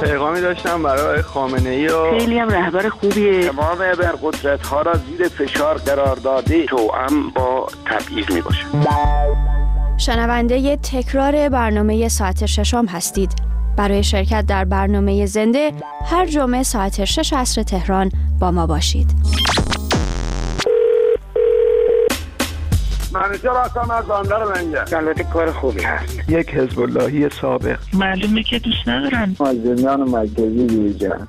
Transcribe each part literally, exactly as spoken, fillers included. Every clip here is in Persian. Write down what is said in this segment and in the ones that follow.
پیغامی داشتم برای خامنه‌ای و خیلی هم رهبر خوبیه. تمام ابرقدرت‌ها را زیر فشار قرار داده، توأم با تبعیض میباشه. شنونده تکرار برنامه ساعت ششم هستید. برای شرکت در برنامه زنده هر جمعه ساعت شش عصر تهران با ما باشید. منیجر هستم از بندر منجر. البته کار خوبی هست. یک حزب اللهی سابق. معلومه که دوست ندارن. مازنیان مرکزی بیرجن.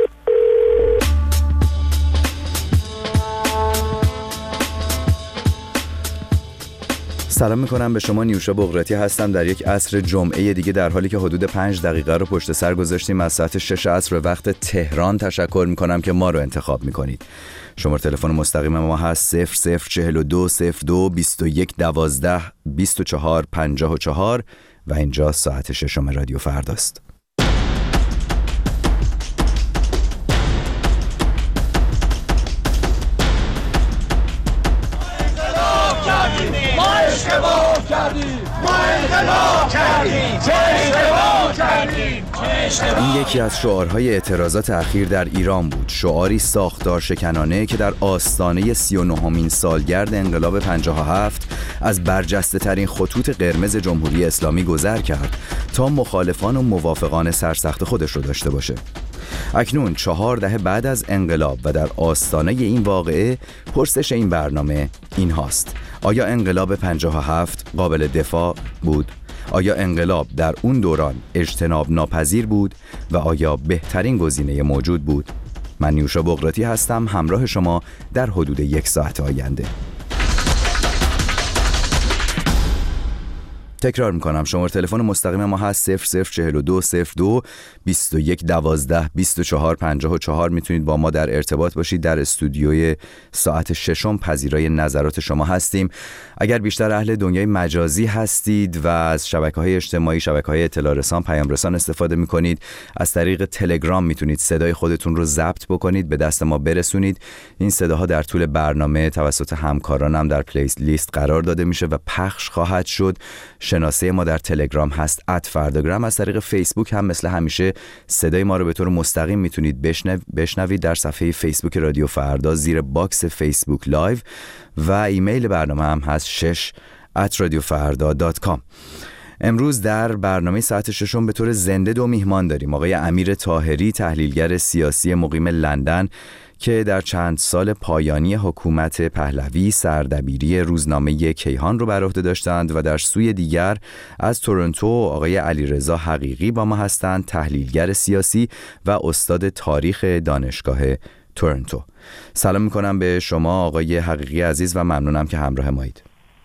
سلام میکنم به شما. نیوشا بغراتی هستم در یک عصر جمعه دیگه، در حالی که حدود پنج دقیقه رو پشت سر گذاشتیم از ساعت شش عصر وقت تهران. تشکر میکنم که ما رو انتخاب میکنید. شماره تلفن مستقیم ما هست صفر صفر چهل و دو صفر دو بیست و یک دوازده بیست و چهار پنجاه و چهار و اینجا ساعت ششم رادیو فرداست. اشتباه کردیم ما انقلاب کردیم چه اشتباه کردیم این یکی از شعارهای اعتراضات اخیر در ایران بود. شعاری ساختار شکنانه که در آستانه سی و نهمین سالگرد انقلاب پنجاه و هفت از برجسته ترین خطوط قرمز جمهوری اسلامی گذر کرد تا مخالفان و موافقان سرسخت خودش رو داشته باشه. اکنون چهار دهه بعد از انقلاب و در آستانه این واقعه، پرسش این برنامه این هاست: آیا انقلاب پنجاه و هفت قابل دفاع بود؟ آیا انقلاب در اون دوران اجتناب ناپذیر بود و آیا بهترین گزینه موجود بود؟ من نیوشا بغراتی هستم، همراه شما در حدود یک ساعت آینده. تکرار میکنم، شماره تلفن مستقیم ما هست صفر صفر چهل و دو صفر دو بیست و یک دوازده بیست و چهار پنجاه و چهار. میتونید با ما در ارتباط باشید. در استودیوی ساعت ششم پذیرای نظرات شما هستیم. اگر بیشتر اهل دنیای مجازی هستید و از شبکه‌های اجتماعی، شبکه‌های اطلاع رسان، پیام رسان استفاده میکنید، از طریق تلگرام میتونید صدای خودتون رو ضبط بکنید، به دست ما برسونید. این صداها در طول برنامه توسط همکارانم در پلی لیست قرار داده میشه و پخش خواهد شد. شناسه ما در تلگرام هست ات فرداگرام. از طریق فیسبوک هم مثل همیشه صدای ما رو به طور مستقیم میتونید بشنو... بشنوید در صفحه فیسبوک رادیو فردا زیر باکس فیسبوک لایو و ایمیل برنامه هم هست شش ات رادیو فردا دات کام. امروز در برنامه ساعت ششم به طور زنده دو میهمان داریم. آقای امیر طاهری، تحلیلگر سیاسی مقیم لندن که در چند سال پایانی حکومت پهلوی سردبیری روزنامه کیهان رو بر عهده داشتند، و در سوی دیگر از تورنتو آقای علیرضا حقیقی با ما هستند، تحلیلگر سیاسی و استاد تاریخ دانشگاه تورنتو. سلام میکنم به شما آقای حقیقی عزیز و ممنونم که همراه مایید.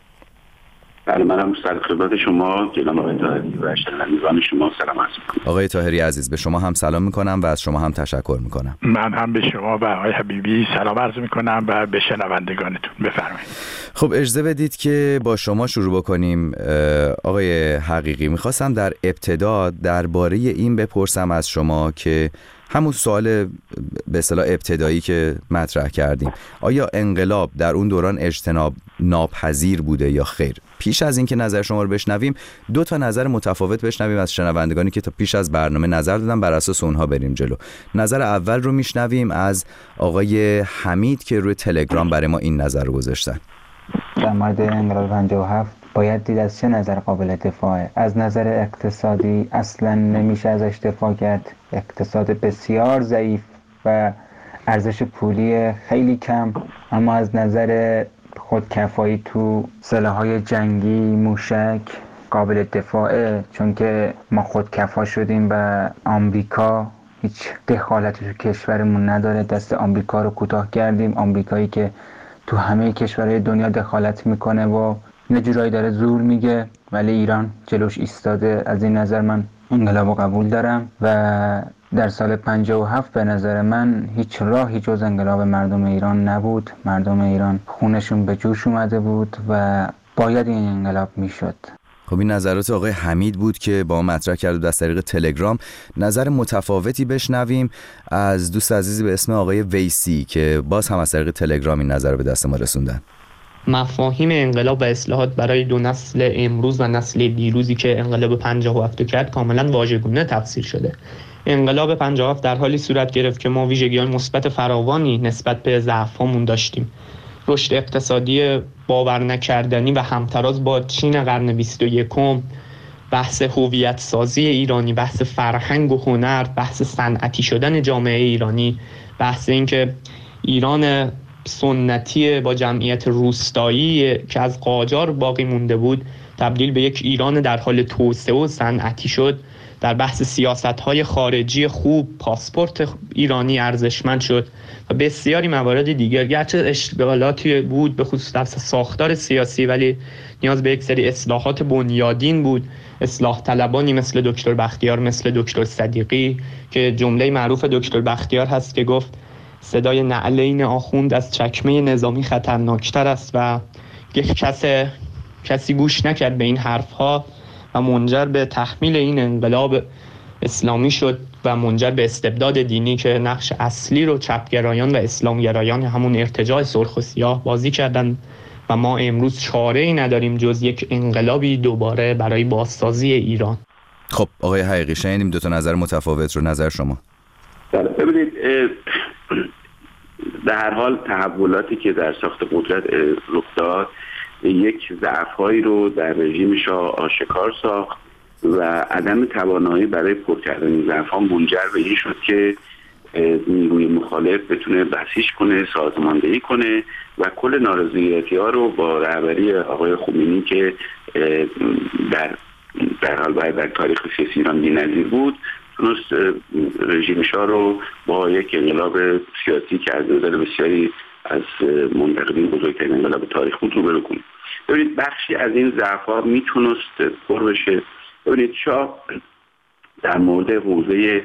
بله، منم سر خدمت شما جناب آقای طاهری و شنوندگان شما سلام عرض می‌کنم. آقای طاهری عزیز، به شما هم سلام میکنم و از شما هم تشکر میکنم. من هم به شما و آقای حبیبی سلام عرض میکنم و به شنوندگانتون. بفرمایید. خب اجازه بدید که با شما شروع بکنیم. آقای حقیقی، میخواستم در ابتدا درباره این بپرسم از شما که همون سوال به اصطلاح ابتدایی که مطرح کردیم، آیا انقلاب در اون دوران اجتناب ناپذیر بوده یا خیر؟ پیش از این که نظر شما رو بشنویم، دو تا نظر متفاوت بشنویم از شنوندگانی که تا پیش از برنامه نظر دادن، بر اساس اونها بریم جلو. نظر اول رو میشنویم از آقای حمید که روی تلگرام برای ما این نظر رو گذاشتن. در مورد انقلاب پنجاه و هفت باید دید از چه نظر قابل دفاعه. از نظر اقتصادی اصلا نمیشه ازش دفاع کرد. اقتصاد بسیار ضعیف و ارزش پولی خیلی کم. اما از نظر خودکفایی تو سلاح‌های جنگی، موشک قابل دفاعه، چون که ما خودکفا شدیم و آمریکا هیچ دخالتی تو کشورمون نداره. دست آمریکا رو کوتاه کردیم. آمریکایی که تو همه کشورهای دنیا دخالت میکنه و یه جورایی داره زور میگه، ولی ایران جلوش ایستاده. از این نظر من انقلابو قبول دارم و در سال پنجاه و هفت به نظر من هیچ راهی جز انقلاب مردم ایران نبود. مردم ایران خونشون به جوش اومده بود و باید این انقلاب میشد. خب این نظرات آقای حمید بود که با ما مطرح کرد از طریق تلگرام. نظر متفاوتی بشنویم از دوست عزیزی به اسم آقای ویسی که باز هم از طریق تلگرام این نظر رو به دست ما رسوندن. مفاهیم انقلاب و اصلاحات برای دو نسل امروز و نسل دیروزی که انقلاب پنجاه و هفت کرد کاملا واژگونه تفسیر شده. انقلاب پنجاه و هفت در حالی صورت گرفت که ما ویژگی‌های مثبت فراوانی نسبت به ضعف‌هامون داشتیم. رشد اقتصادی باور نکردنی و همتراز با چین قرن بیست و یکم، بحث هویت سازی ایرانی، بحث فرهنگ و هنر، بحث صنعتی شدن جامعه ایرانی، بحث اینکه ایران سنتی با جمعیت روستایی که از قاجار باقی مونده بود تبدیل به یک ایران در حال توسعه و صنعتی شد. در بحث سیاست‌های خارجی خوب پاسپورت ایرانی ارزشمند شد و بسیاری موارد دیگر. گرچه اشکالاتی بود به خصوص در ساختار سیاسی، ولی نیاز به یک سری اصلاحات بنیادین بود. اصلاح طلبانی مثل دکتر بختیار، مثل دکتر صدیقی که جمله معروف دکتر بختیار هست که گفت صدای نعلین آخوند از چکمه نظامی خطرناکتر است و یک کس کسی گوش نکرد به این حرفها و منجر به تحمیل این انقلاب اسلامی شد و منجر به استبداد دینی که نقش اصلی رو چپگرایان و اسلامگرایان همون ارتجاع سرخ و سیاه بازی کردن و ما امروز چاره‌ای نداریم جز یک انقلابی دوباره برای بازسازی ایران. خب آقای حقیقی شنیدیم دو تا نظر متفاوت رو، نظر شما؟ ببینید در هر حال تحولاتی که در ساخت قدرت رخ داد یک ضعف‌هایی رو در رژیم شاه آشکار ساخت و عدم توانایی برای پر کردن این ضعف‌ها منجر به این شد که نیروی مخالف بتونه بسیج کنه، سازماندهی کنه و کل نارضایتی‌ها رو با رهبری آقای خمینی که در در حال باید در تاریخ سیاسی ایران بی‌نظیر بود، تونست رژیم شاه رو با یک انقلاب سیاسی که از نظر بسیاری از منتقدین بزرگترین انقلاب تاریخ بود روبرو کنه. ببینید بخشی از این ضعف‌ها میتونست پر بشه. ببینید شاه در مورد حوزه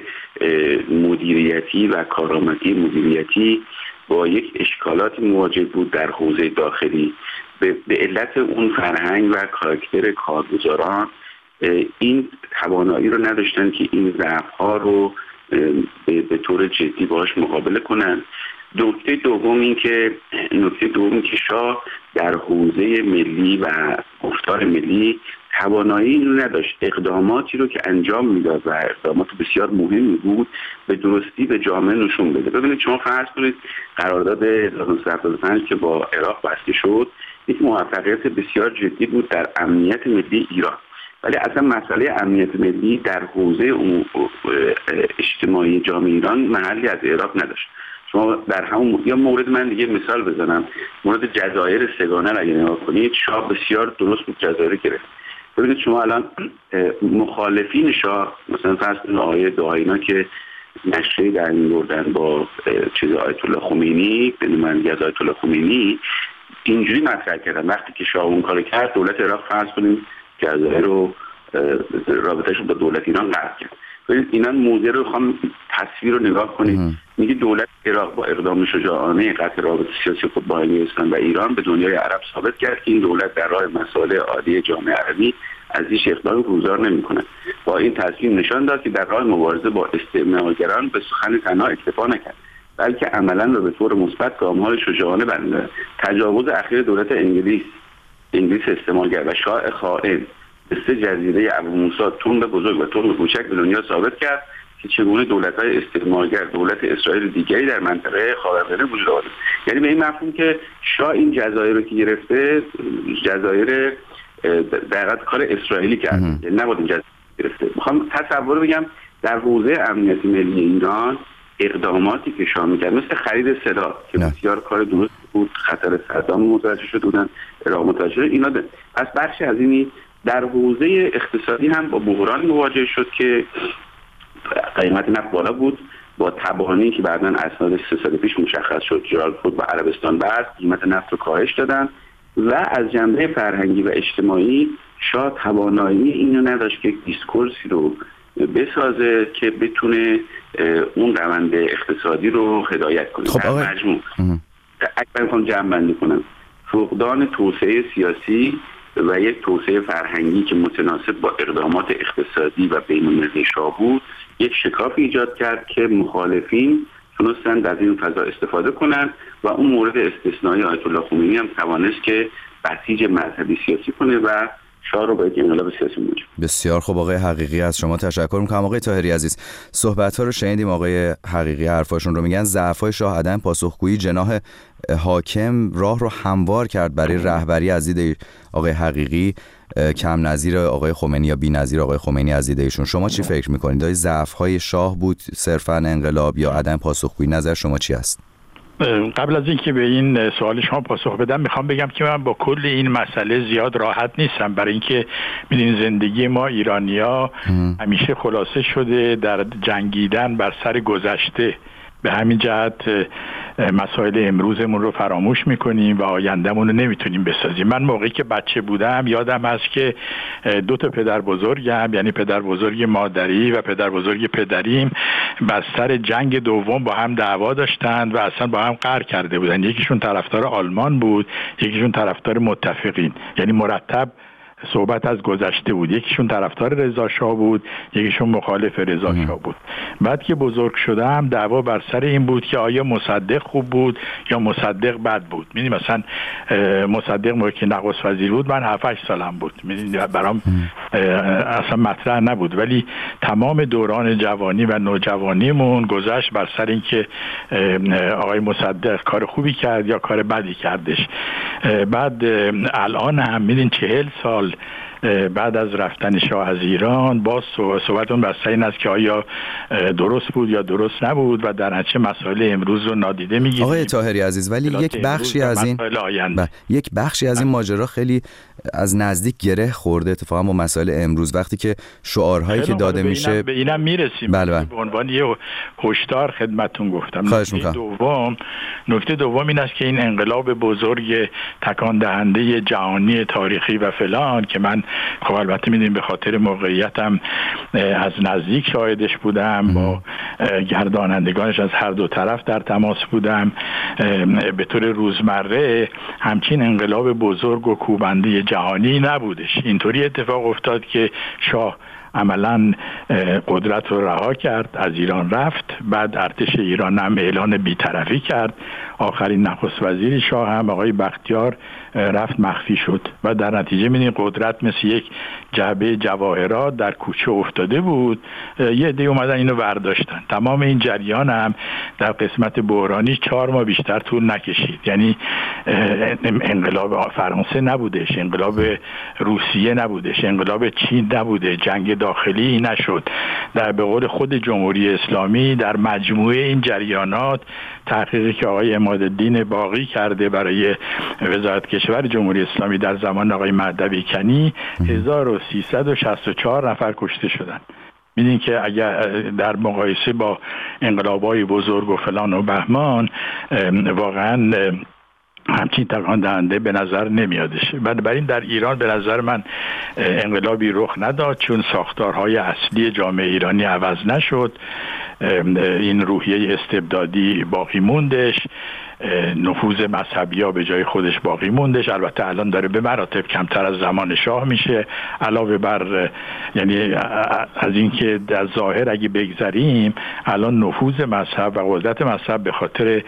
مدیریتی و کارآمدی مدیریتی با یک اشکالاتی مواجه بود در حوزه داخلی به علت اون فرهنگ و کاراکتر کارگزاران این توانایی رو نداشتن که این ضعف‌ها رو به طور جدی باهاش مقابله کنن. نکته دوم این که نکته دوم که شاه در حوزه ملی و گفتار ملی توانایی رو نداشت اقداماتی رو که انجام میداد و اقدامات بسیار مهمی بود به درستی به جامعه نشون بده. ببینید شما فرض کنید قرارداد هزار و نهصد و هفتاد و پنج که با عراق بسته شد یک موفقیت بسیار جدی بود در امنیت ملی ایران، ولی اصلا مسئله امنیت ملی در حوزه اجتماعی جامعه ایران محلی از عراق نداشت. شما در همون یا مورد من دیگه مثال بزنم، مورد جزایر سگانه را اگه نگاه کنید شاه بسیار درست بود جزایر گرفت. ببینید شما الان مخالفین شاه مثلا فرض کنید آقای دعاینا که نشریه در این بردن با چیز آیت الله خمینی به نمایندگی از آیت الله خمینی اینجوری مطرح کردن وقتی که شاه اون کارو کرد دولت عراق فرض کنید جزایر رو رابطه‌شون با دولت ایران قطع کرد. ببینید اینا موضوع رو خواهم تصویر رو نگاه کنید. میگه دولت عراق با اقدام شجاعانه قطع رابطه سیاسی خود با انگلستان و ایران به دنیای عرب ثابت کرد که این دولت در راه مسائل عادی جامعه عربی از هیچ اقدامی گذار نمی‌کنه. با این تصمیم نشان داد که در راه مبارزه با استعمارگران به سخن تنها اکتفا نکرد، بلکه عملاً را به طور مثبت گام‌های شجاعانه برآورد. تجاوز اخیر دولت انگلیس انگلیس استعمارگر و شاه خائن به سه جزیره ابو موسی تند بزرگ و تند کوچک به دنیا ثابت کرد که چگونه دولت‌های استعمارگر دولت اسرائیل دیگری در منطقه خاورمیانه وجود آورد. یعنی به این مفهوم که شاه این جزایر رو که گرفته جزایر در حقیقت کار اسرائیلی کرد، یعنی نبود این جزایر گرفته. میخوام تصور بگم در حوزه امنیت ملی ایران اقداماتی که شاه می‌کرد مثل خرید سلاح که بسیار کار درست بود، خطر صدام متوجه شده بودن، عراق متوجه شده، اینا ده. پس بخشی از اینی در حوزه اقتصادی هم با بحران مواجه شد که قیمت نفت بالا بود، با تبانی که بعداً اسناد سه سال پیش مشخص شد جلال فود و عربستان بعد قیمت نفت رو کاهش دادن و از جنبه فرهنگی و اجتماعی شاه توانایی اینو نداشت که دیسکورسی رو بسازه که بتونه اون روند اقتصادی رو هدایت کنه. خب آقای مجموع اگر بخوام جمع بندی کنم فقدان توسعه سیاسی و یک توسعه فرهنگی که متناسب با اقدامات اقتصادی و بین‌المللی شاه بود یک شکاف ایجاد کرد که مخالفین تونستن از این فضا استفاده کنن و اون مورد استثنایی آیت الله خمینی هم توانست که بسیج مذهبی سیاسی کنه و شاه رو با یک انقلاب سیاسی موجب. بسیار خوب آقای حقیقی، از شما تشکر می‌کنم. آقای طاهری عزیز، صحبت‌ها رو شنیدیم. آقای حقیقی حرفاشون رو میگن ضعف‌های شاه عدم پاسخگویی جناح حاکم راه رو هموار کرد برای رهبری از دید آقای حقیقی، کم نظیر آقای خمینی یا بی‌نظیر آقای خمینی از دید ایشون. شما چی فکر می‌کنید؟ آیا ضعف‌های شاه بود صرفاً انقلاب یا عدم پاسخگویی؟ نظر شما چی است؟ قبل از اینکه به این سوال شما پاسخ بدم میخوام بگم که من با کل این مسئله زیاد راحت نیستم، برای اینکه میدونین زندگی ما ایرانی‌ها همیشه خلاصه شده در جنگیدن بر سر گذشته. به همین جهت مسائل امروزمون رو فراموش میکنیم و آیندهمون رو نمیتونیم بسازیم. من موقعی که بچه بودم یادم هست که دو تا پدر بزرگم، یعنی پدر بزرگ مادری و پدر بزرگ پدریم، بر سر جنگ دوم با هم دعوا داشتند و اصلا با هم قهر کرده بودن. یکیشون طرفدار آلمان بود، یکیشون طرفدار متفقین، یعنی مرتب صحبت از گذشته بود. یکیشون طرفدار رضا شاه بود، یکیشون مخالف رضا شاه بود. بعد که بزرگ شدم دعوا بر سر این بود که آیا مصدق خوب بود یا مصدق بد بود. می‌دونی مثلا مصدق موقعی که نخست وزیر بود من هفت هشت سالم بود، می‌دونی برام اصلا مطرح نبود، ولی تمام دوران جوانی و نوجوانیمون گذشت بر سر این که آقای مصدق کار خوبی کرد یا کار بدی کردش. بعد الان هم می‌دونین چهل سال بعد از رفتن شاه از ایران باز صحبتون بر سر این است که آیا درست بود یا درست نبود و در نتیجه مسائل امروز رو نادیده میگیریم. آقای طاهری عزیز، ولی یک بخشی از این ب... یک بخشی از این ماجرا خیلی از نزدیک گره خورده اتفاقا با مسائل امروز، وقتی که شعارهایی که داده میشه به اینم میرسیم. بله بله. به عنوان یه هشدار خدمتتون گفتم. نکته دوم نکته دوم این است که این انقلاب بزرگ تکان دهنده جهانی تاریخی و فلان که من خب البته میدونیم به خاطر موقعیتم از نزدیک شاهدش بودم، با گردانندگانش از هر دو طرف در تماس بودم، به طور روزمره همچین انقلاب بزرگ و کوبنده جهانی نبودش. اینطوری اتفاق افتاد که شاه عملا قدرت رو رها کرد، از ایران رفت، بعد ارتش ایران هم اعلان بی‌طرفی کرد، آخرین نخست وزیر شاه هم آقای بختیار رفت مخفی شد و در نتیجه می‌بینید قدرت مثل یک جعبه جواهرات در کوچه افتاده بود. یه عده اومدن اینو برداشتن. تمام این جریان هم در قسمت بحرانی چهار ماه بیشتر طول نکشید. یعنی انقلاب فرانسه نبودش، انقلاب روسیه نبودش، انقلاب چین نبوده، جنگ داخلی نشد. در به قول خود جمهوری اسلامی در مجموعه این جریانات تحقیقی که آقای عمادالدین باقی کرده برای وزارت کشور جمهوری اسلامی در زمان آقای مهدوی کنی هزار و سیصد و شصت و چهار نفر کشته شدن. می‌دونین که اگر در مقایسه با انقلاب‌های بزرگ و فلان و بهمان واقعاً همچین تکان دهنده به نظر نمیادش. بنابراین در ایران به نظر من انقلابی رخ نداد، چون ساختارهای اصلی جامعه ایرانی عوض نشد، این روحیه استبدادی باقی موندش، نفوذ مذهبی ها به جای خودش باقی موندش. البته الان داره به مراتب کمتر از زمان شاه میشه، علاوه بر یعنی از اینکه در ظاهر اگه بگذریم الان نفوذ مذهب و قدرت مذهب به خاطر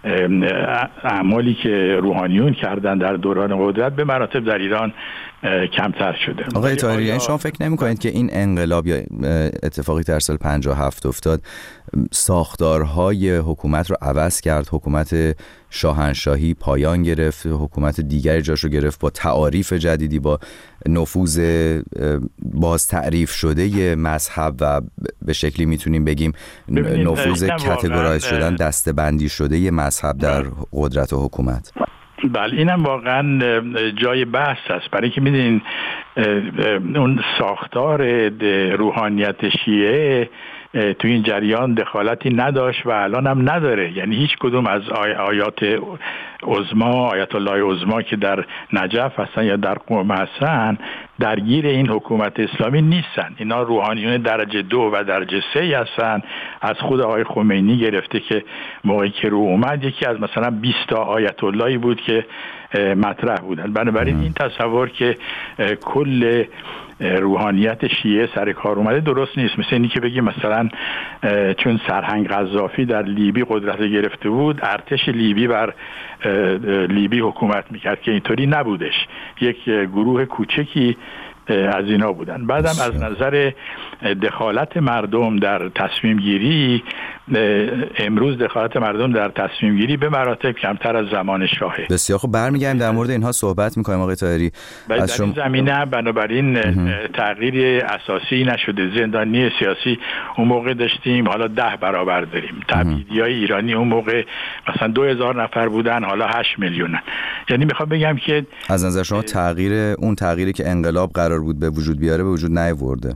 اعمالی که روحانیون کردن در دوران قدرت به مراتب در ایران کمتر شده. آقای طاهری، یعنی شما فکر نمی کنید که این انقلاب یا اتفاقی در سال پنجاه و هفت افتاد ساختارهای حکومت رو عوض کرد، حکومت شاهنشاهی پایان گرفت، حکومت دیگری جاشو گرفت با تعاریف جدیدی، با نفوذ باز تعریف شده مذهب و به شکلی میتونیم بگیم نفوذ کاتگورایز شدن، دسته‌بندی شده مذهب در قدرت و حکومت؟ بله، اینم واقعا جای بحث است، برای که میدونین اون ساختار روحانیت شیعه تو این جریان دخالتی نداشت و الان هم نداره. یعنی هیچ کدوم از آی آیات عظما، آیت الله عظما که در نجف هستن یا در قم هستن درگیر این حکومت اسلامی نیستن. اینا روحانیون درجه دو و درجه سه هستن. از خود آقای خمینی گرفته که موقعی که رو اومد یکی از مثلا بیست تا آیت اللهی بود که مطرح بودن. بنابراین این تصور که کل روحانیت شیعه سر کار اومده درست نیست. مثل اینی که بگیم مثلا چون سرهنگ قذافی در لیبی قدرت گرفته بود، ارتش لیبی بر لیبی حکومت میکرد، که اینطوری نبودش. یک گروه کوچکی از اینا بودن. بعدم از نظر دخالت مردم در تصمیم گیری، امروز دخالت مردم در تصمیم گیری به مراتب کمتر از زمان شاهه. بسیار خب، برمیگردیم در مورد اینها صحبت میکنیم آقای طاهری. در شم... این زمینه بنابراین تغییر اساسی نشده. زندانی سیاسی اون موقع داشتیم، حالا ده برابر داریم. تبعیدیای ایرانی اون موقع مثلا دو هزار نفر بودن، حالا هشت میلیونن. یعنی میخوام بگم که از نظر شما تغییر اون تغییری که انقلاب قرار بود به وجود بیاره به وجود نیاورده؟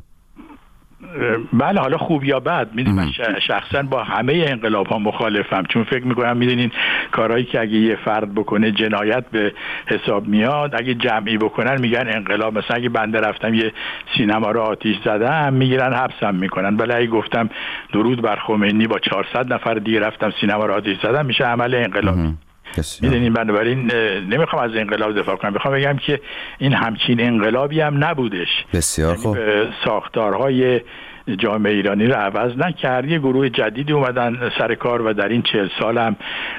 بله، حالا خوب یا بد، میدونید من شخصا با همه انقلاب ها مخالفم، چون فکر میکنم میدونین کارهایی که اگه یه فرد بکنه جنایت به حساب میاد، اگه جمعی بکنن میگن انقلاب. مثلا اگه بنده رفتم یه سینما رو آتیش زدم میگیرن حبسم میکنن، ولی اگه گفتم درود بر خمینی با چهارصد نفر دیگه رفتم سینما رو آتیش زدم میشه عمل انقلابی. میدونین بنابراین نمیخوام از انقلاب دفاع کنم، میخوام بگم که این همچین انقلابی هم نبودش. بسیار خوب. ساختارهای جامعه ایرانی رو عوض نکرد. یه گروه جدیدی اومدن سر کار و در این چهل سال هم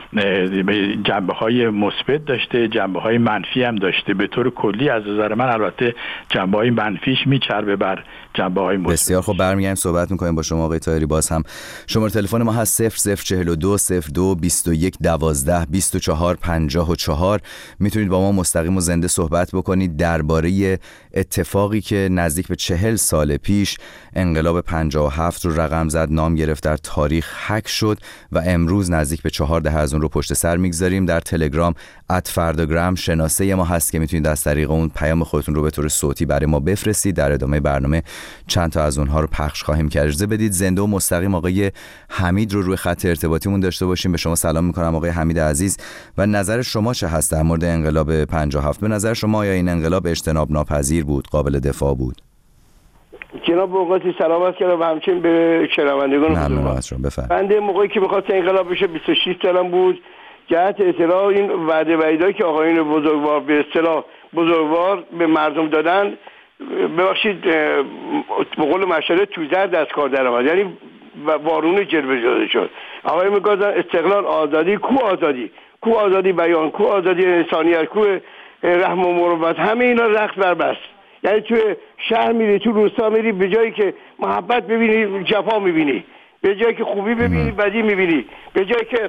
جنبه‌های مثبت داشته، جنبه‌های منفی هم داشته. به طور کلی از نظر من البته جنبه‌های منفیش میچربه بر جنبه‌های مثبت. بسیار خب، برمیگردیم صحبت می‌کنیم با شما آقای طاهری. باز هم شماره تلفن ما هست صفر صفر چهل و دو صفر دو بیست و یک دوازده بیست و چهار پنجاه و چهار. میتونید با ما مستقیم و زنده صحبت بکنید درباره اتفاقی که نزدیک به چهل سال پیش انقلاب پنجاه و هفت رو رقم زد، نام گرفت، در تاریخ حک شد و امروز نزدیک به چهار دهه از اون رو پشت سر میگذاریم. در تلگرام ات فرداگرام شناسه ما هست که میتونید از طریق اون پیام خودتون رو به طور صوتی برای ما بفرستید. در ادامه برنامه چند تا از اونها رو پخش خواهیم کرد. اجازه بدید زنده و مستقیم آقای حمید رو روی خط ارتباطیمون داشته باشیم. به شما سلام میکنم آقای حمید عزیز و نظر شما چه هست در مورد انقلاب پنجاه و هفت؟ به نظر شما آیا این انقلاب اجتناب ناپذیر بود، قابل دفاع بود؟ جناب اوقاتی سلامت کردم و همچنین به شنوندگان بزرگوار. بنده موقعی که می‌خواست انقلاب بشه بیست و شش سالم بود. جهت اطلاع این وعده وعیدایی که آقایون بزرگوار به اصطلاح بزرگوار به مردم دادن، ببخشید به قول مشهد توزر دست کار در آمد، یعنی وارون جلوه داده شد. آقای میگفتن استقلال، آزادی، کو آزادی، کو آزادی بیان، کو آزادی انسانیت، کو رحم و مروت، همه اینا رخت بربست. یعنی توی شهر میری، تو روستا میری، به جایی که محبت ببینی جفا میبینی، به جایی که خوبی ببینی بدی میبینی، به جایی که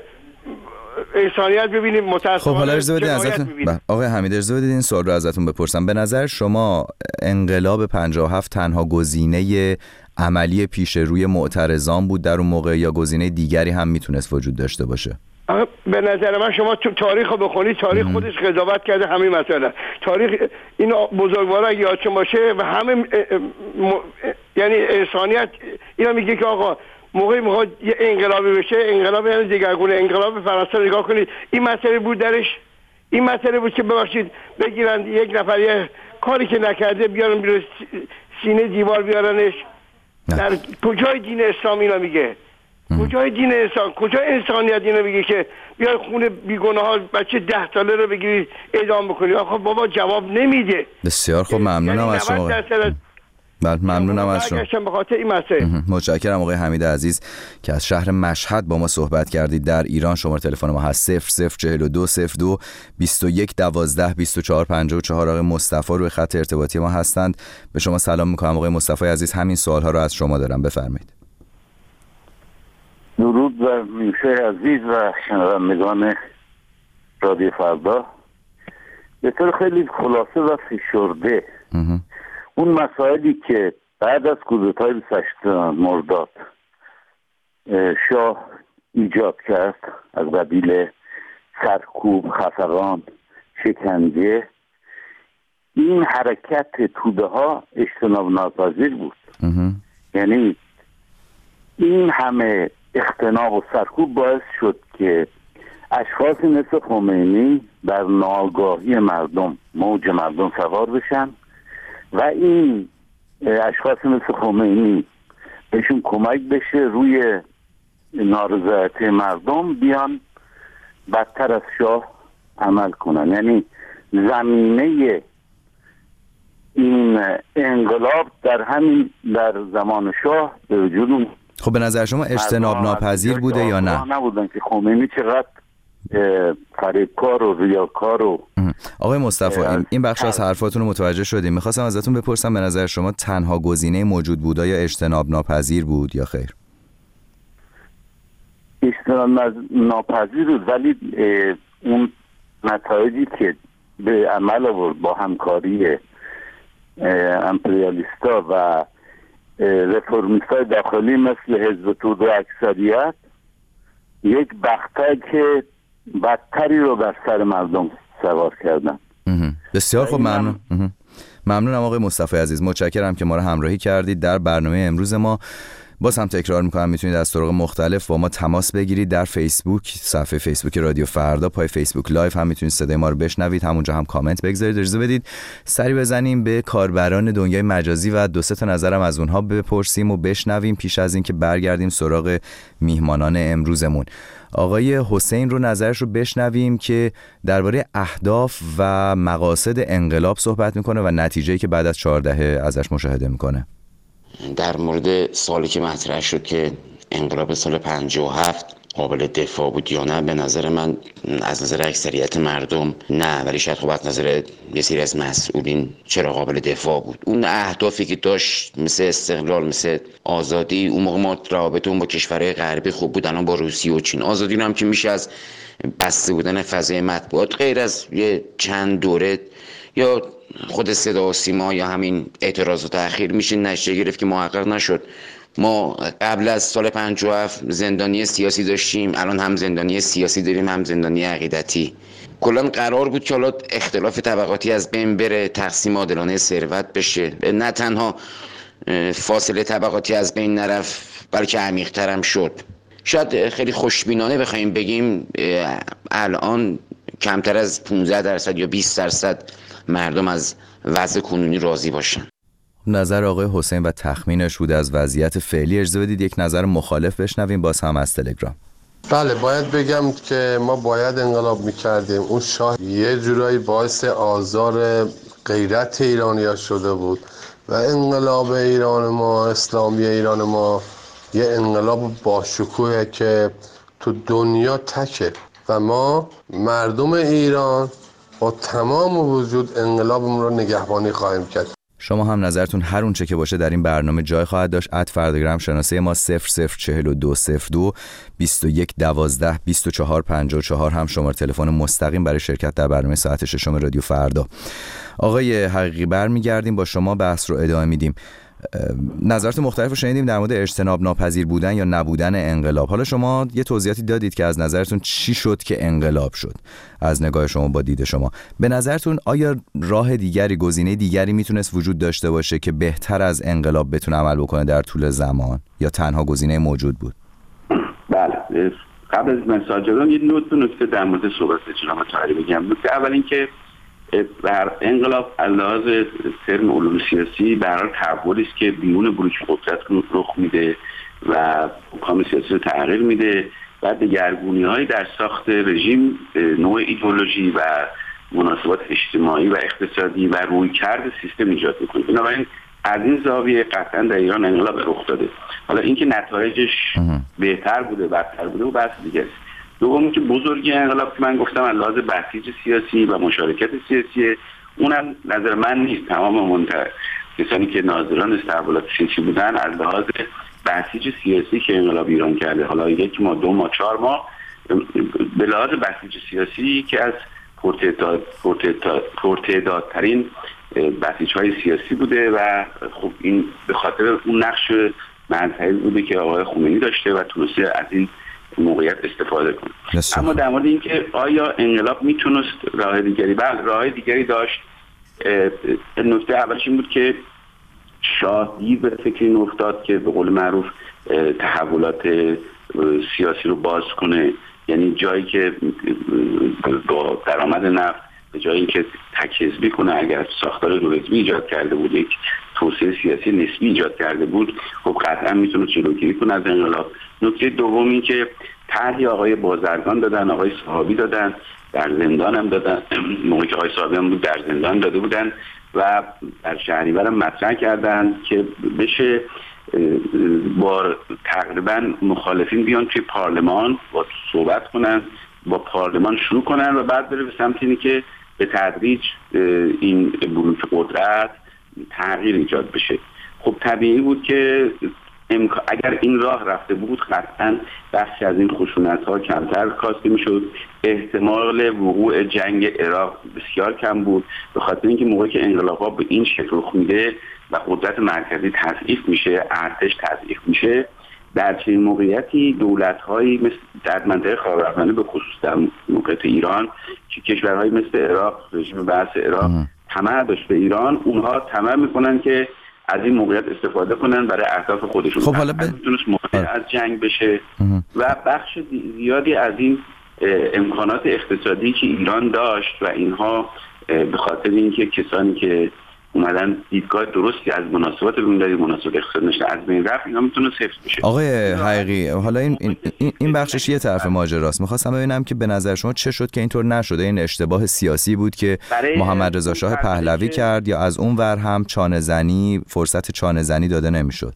انسانیت ببینیم متأسفانه. خب حالا اجازه بدید ازتون آقای حمید اجازه بدید این سوال رو ازتون بپرسم. به نظر شما انقلاب پنجاه و هفت تنها گزینه عملی پیش روی معترضان بود در اون موقع یا گزینه دیگری هم میتونست وجود داشته باشه؟ به نظر من شما تو تاریخ رو بخونید، تاریخ ام. خودش قضاوت کرده همین مسئله. تاریخ این بزرگوارا یادشون باشه و همه م... یعنی انسانیت اینا میگه که آقا موقعی میخواد یه انقلابی بشه، انقلاب یعنی دیگرگونه. انقلاب فرانسه نگاه کنید، این مسئله بود درش، این مسئله بود که ببخشید بگیرن یک نفر یه کاری که نکرده بیارن بیرون سینه دیوار بیارنش. در کجای دین اسلام اینا میگه؟ کجای دین انسان، کجای انسانیت اینا میگه که بیار خون بیگناه بچه ده ساله رو بگیرید اعدام بکنید؟ آخه بابا جواب نمیده. بسیار خوب، ممنونم از شما. بله ممنونم از شما. به خاطر این مسئله متشکرم آقای حمید عزیز که از شهر مشهد با ما صحبت کردید. در ایران شماره تلفن ما هست صفر صفر چهل و دو صفر دو بیست و یک دوازده بیست و چهار پنجاه و چهار. آقای مصطفی روی خط ارتباطی ما هستند. به شما سلام میکنم آقای مصطفی عزیز. همین سوال ها رو از شما دارم، بفرمایید. درود بر میشه عزیز و شنوندگان رادیو فردا. به طور خیلی خلاصه و فشرده اون مسائلی که بعد از کودتای بیست و هشت مرداد شاه ایجاد کرد از قبیل سرکوب، خفقان، شکنجه، این حرکت توده ها اجتناب ناپذیر بود. یعنی این همه اختناق و سرکوب باعث شد که اشخاصی مثل خمینی بر ناآگاهی مردم، موج مردم سوار بشن و این اشخاصی مثل خمینی بهشون کمک بشه روی نارضایتی مردم بیان بدتر از شاه عمل کنن. یعنی زمینه این انقلاب در همین در زمان شاه به وجود اومد. خب به نظر شما اجتناب ناپذیر بوده یا نه؟ نبودن که خمینی چقدر فریبکار و ریاکار و آقای مصطفی این بخش از حرفاتون رو متوجه شدیم. میخواستم ازتون بپرسم به نظر شما تنها گزینه موجود بودا یا اجتناب ناپذیر بود یا خیر؟ اجتناب ناپذیر بود، ولی اون نتایجی که به عمل آورد با همکاری امپریالیستا و رفرمیستای داخلی مثل حزب توده و اکثریت یک بخته که بدتری رو بر سر مردم سوار کردن. بسیار خوب، ممنون. ممنونم آقای مصطفی عزیز، متشکرم که ما رو همراهی کردید در برنامه امروز ما. باز هم تکرار میکنم میتونید از طرق مختلف با ما تماس بگیرید در فیسبوک، صفحه فیسبوک رادیو فردا، پای فیسبوک لایو هم میتونید صدای ما رو بشنوید، همونجا هم کامنت بگذارید. اجازه بدید سری بزنیم به کاربران دنیای مجازی و دو سه تا نظرم از اونها بپرسیم و بشنویم پیش از اینکه برگردیم سراغ میهمانان امروزمون. آقای حسین رو نظرش رو بشنویم که درباره اهداف و مقاصد انقلاب صحبت میکنه و نتیجه‌ای که بعد از چهار دهه ازش مشاهده میکنه. در مورد سوالی که مطرح شد که انقلاب سال پنجاه و هفت قابل دفاع بود یا نه، به نظر من از نظر اکثریت مردم نه، ولی شاید خب از نظر یه سری از مسئولین چرا قابل دفاع بود. اون اهدافی که داشت مثل استقلال، مثل آزادی، اون موقع ما رابطمون با کشورهای غربی خوب بود، الان با روسیه و چین. آزادی رو هم که میشه از بسته بودن فضای مطبوعات غیر از یه چند دوره یا خود صدا و سیما یا همین اعتراض و تأخیر میشه نتیجه گرفت که محقق نشد. ما قبل از سال پنجاه و هفت زندانی سیاسی داشتیم، الان هم زندانی سیاسی داریم هم زندانی عقیدتی. کلا قرار بود که حالا اختلاف طبقاتی از بین بره، تقسیم عادلانه ثروت بشه، نه تنها فاصله طبقاتی از بین نرفت بلکه عمیق‌تر هم شد. شاید خیلی خوشبینانه بخوایم بگیم الان کمتر از پانزده درصد یا بیست درصد مردم از وضع کنونی راضی باشن. نظر آقای حسین و تخمینش بود از وضعیت فعلی. اجازه بدید یک نظر مخالف بشنویم باز هم از تلگرام. بله، باید بگم که ما باید انقلاب میکردیم. اون شاه یه جورایی باعث آزار غیرت ایرانی‌ها شده بود و انقلاب ایران ما، اسلامی ایران ما، یه انقلاب با شکوهه که تو دنیا تکه و ما مردم ایران با تمام وجود انقلابمون رو نگهبانی خواهیم کرد. شما هم نظرتون هر اون چه که باشه در این برنامه جای خواهد داشت. ات فرداگرام شناسه ما صفر صفر چهل و دو صفر دو بیست و یک دوازده بیست و چهار پنجاه و چهار هم شماره تلفن مستقیم برای شرکت در برنامه ساعت ششم رادیو فردا. آقای حقیقی برمیگردیم با شما بحث رو ادامه میدیم. نظرات مختلف رو شنیدیم در مورد اجتناب ناپذیر بودن یا نبودن انقلاب. حالا شما یه توضیحاتی دادید که از نظرتون چی شد که انقلاب شد از نگاه شما با دید شما. به نظرتون آیا راه دیگری، گزینه دیگری میتونست وجود داشته باشه که بهتر از انقلاب بتونه عمل بکنه در طول زمان یا تنها گزینه موجود بود؟ بله، قبل از مساج جدان یه نوت نکته در مورد صحبت جناب طاهری بگم. نکته اول این که بر انقلاب علاوه ترم علوم سیاسی برای تحولی است که بیرون بروج قدرت رخ میده و حکام سیاسی رو تغییر میده و دگرگونی‌هایی در ساخت رژیم، نوع ایدئولوژی و مناسبات اجتماعی و اقتصادی و رویکرد سیستم ایجاد میکنه. بنابراین از این زاویه قطعا در ایران انقلاب رخ داده. حالا اینکه نتایجش بهتر بوده بدتر بوده و بحث دیگه است. دوم که بزرگی انقلاب که من گفتم از لحاظ بسیج سیاسی و مشارکت سیاسی، اونم نظر من نیست. تمام منتر کسانی که ناظران استقبالات سیاسی بودن از لحاظ بسیج سیاسی که انقلاب ایران کرده، حالا یک ماه دو ماه چهار ماه، به لحاظ بسیج سیاسی که از پرتعداد پرتعداد پرتعدادترین بسیج های سیاسی بوده و خب این به خاطر اون نقش منطقی بوده که آقای خمینی داشته و تونسته از این موقعیت استفاده کنه. اما در مورد اینکه آیا انقلاب میتونست راه دیگری، بله راه دیگری داشت. نکته اولش این بود که شاه دیر به فکر این افتاد که به قول معروف تحولات سیاسی رو باز کنه، یعنی جایی که با درآمد نفت به جایی که تک‌حزبی کنه، اگر ساختار دو حزبی ایجاد کرده بود، یک توسعه سیاسی نسبی ایجاد کرده بود، خب قطعا میتونه جلوگیری کنه از انقلاب. نکته دوم این که طرحی آقای بازرگان دادن، آقای صحابی دادن در زندان هم دادن، موقعی که آقای صاحبی هم بود در زندان داده بودن و در شهریور هم مطرح کردن که بشه با تقریبا مخالفین بیان توی پارلمان با صحبت کنن، با پارلمان شروع کنن و بعد بره به سمت اینی که به تدریج این بلوک قدرت تغییر ایجاد بشه. خب طبیعی بود که اگر این راه رفته بود قطعا بخشی از این خشونت ها کمتر کاسته میشد، احتمال وقوع جنگ عراق بسیار کم بود، به خاطر اینکه موقعی که انقلاب ها به این شکل رخ میده و قدرت مرکزی تضعیف میشه، ارتش تضعیف میشه، در چنین موقعیتی دولت‌هایی مثل در منطقه خاورمیانه به خصوص در موقعیت ایران که کشورهایی مثل عراق، رژیم بعث عراق طمع داشت به ایران، اونها طمع میکنن که از این موقعیت استفاده کنن برای اهداف خودشون. خب حالا به میتونست مانع از جنگ بشه و بخش زیادی از این امکانات اقتصادی که ایران داشت و اینها به خاطر اینکه کسانی که اومدن دیدگاه درستی از مناسبات بین‌المللی، مناسبات اقتصادی نشده از بین رفت، اینا میتونه حفظ بشه. آقای حقیقی، حالا این این این بخشش یه طرف ماجراست. می‌خواستم ببینم که به نظر شما چه شد که اینطور نشده؟ این اشتباه سیاسی بود که محمد رضا شاه پهلوی کرد یا از اون ور هم چانه زنی، فرصت چانه زنی داده نمیشد؟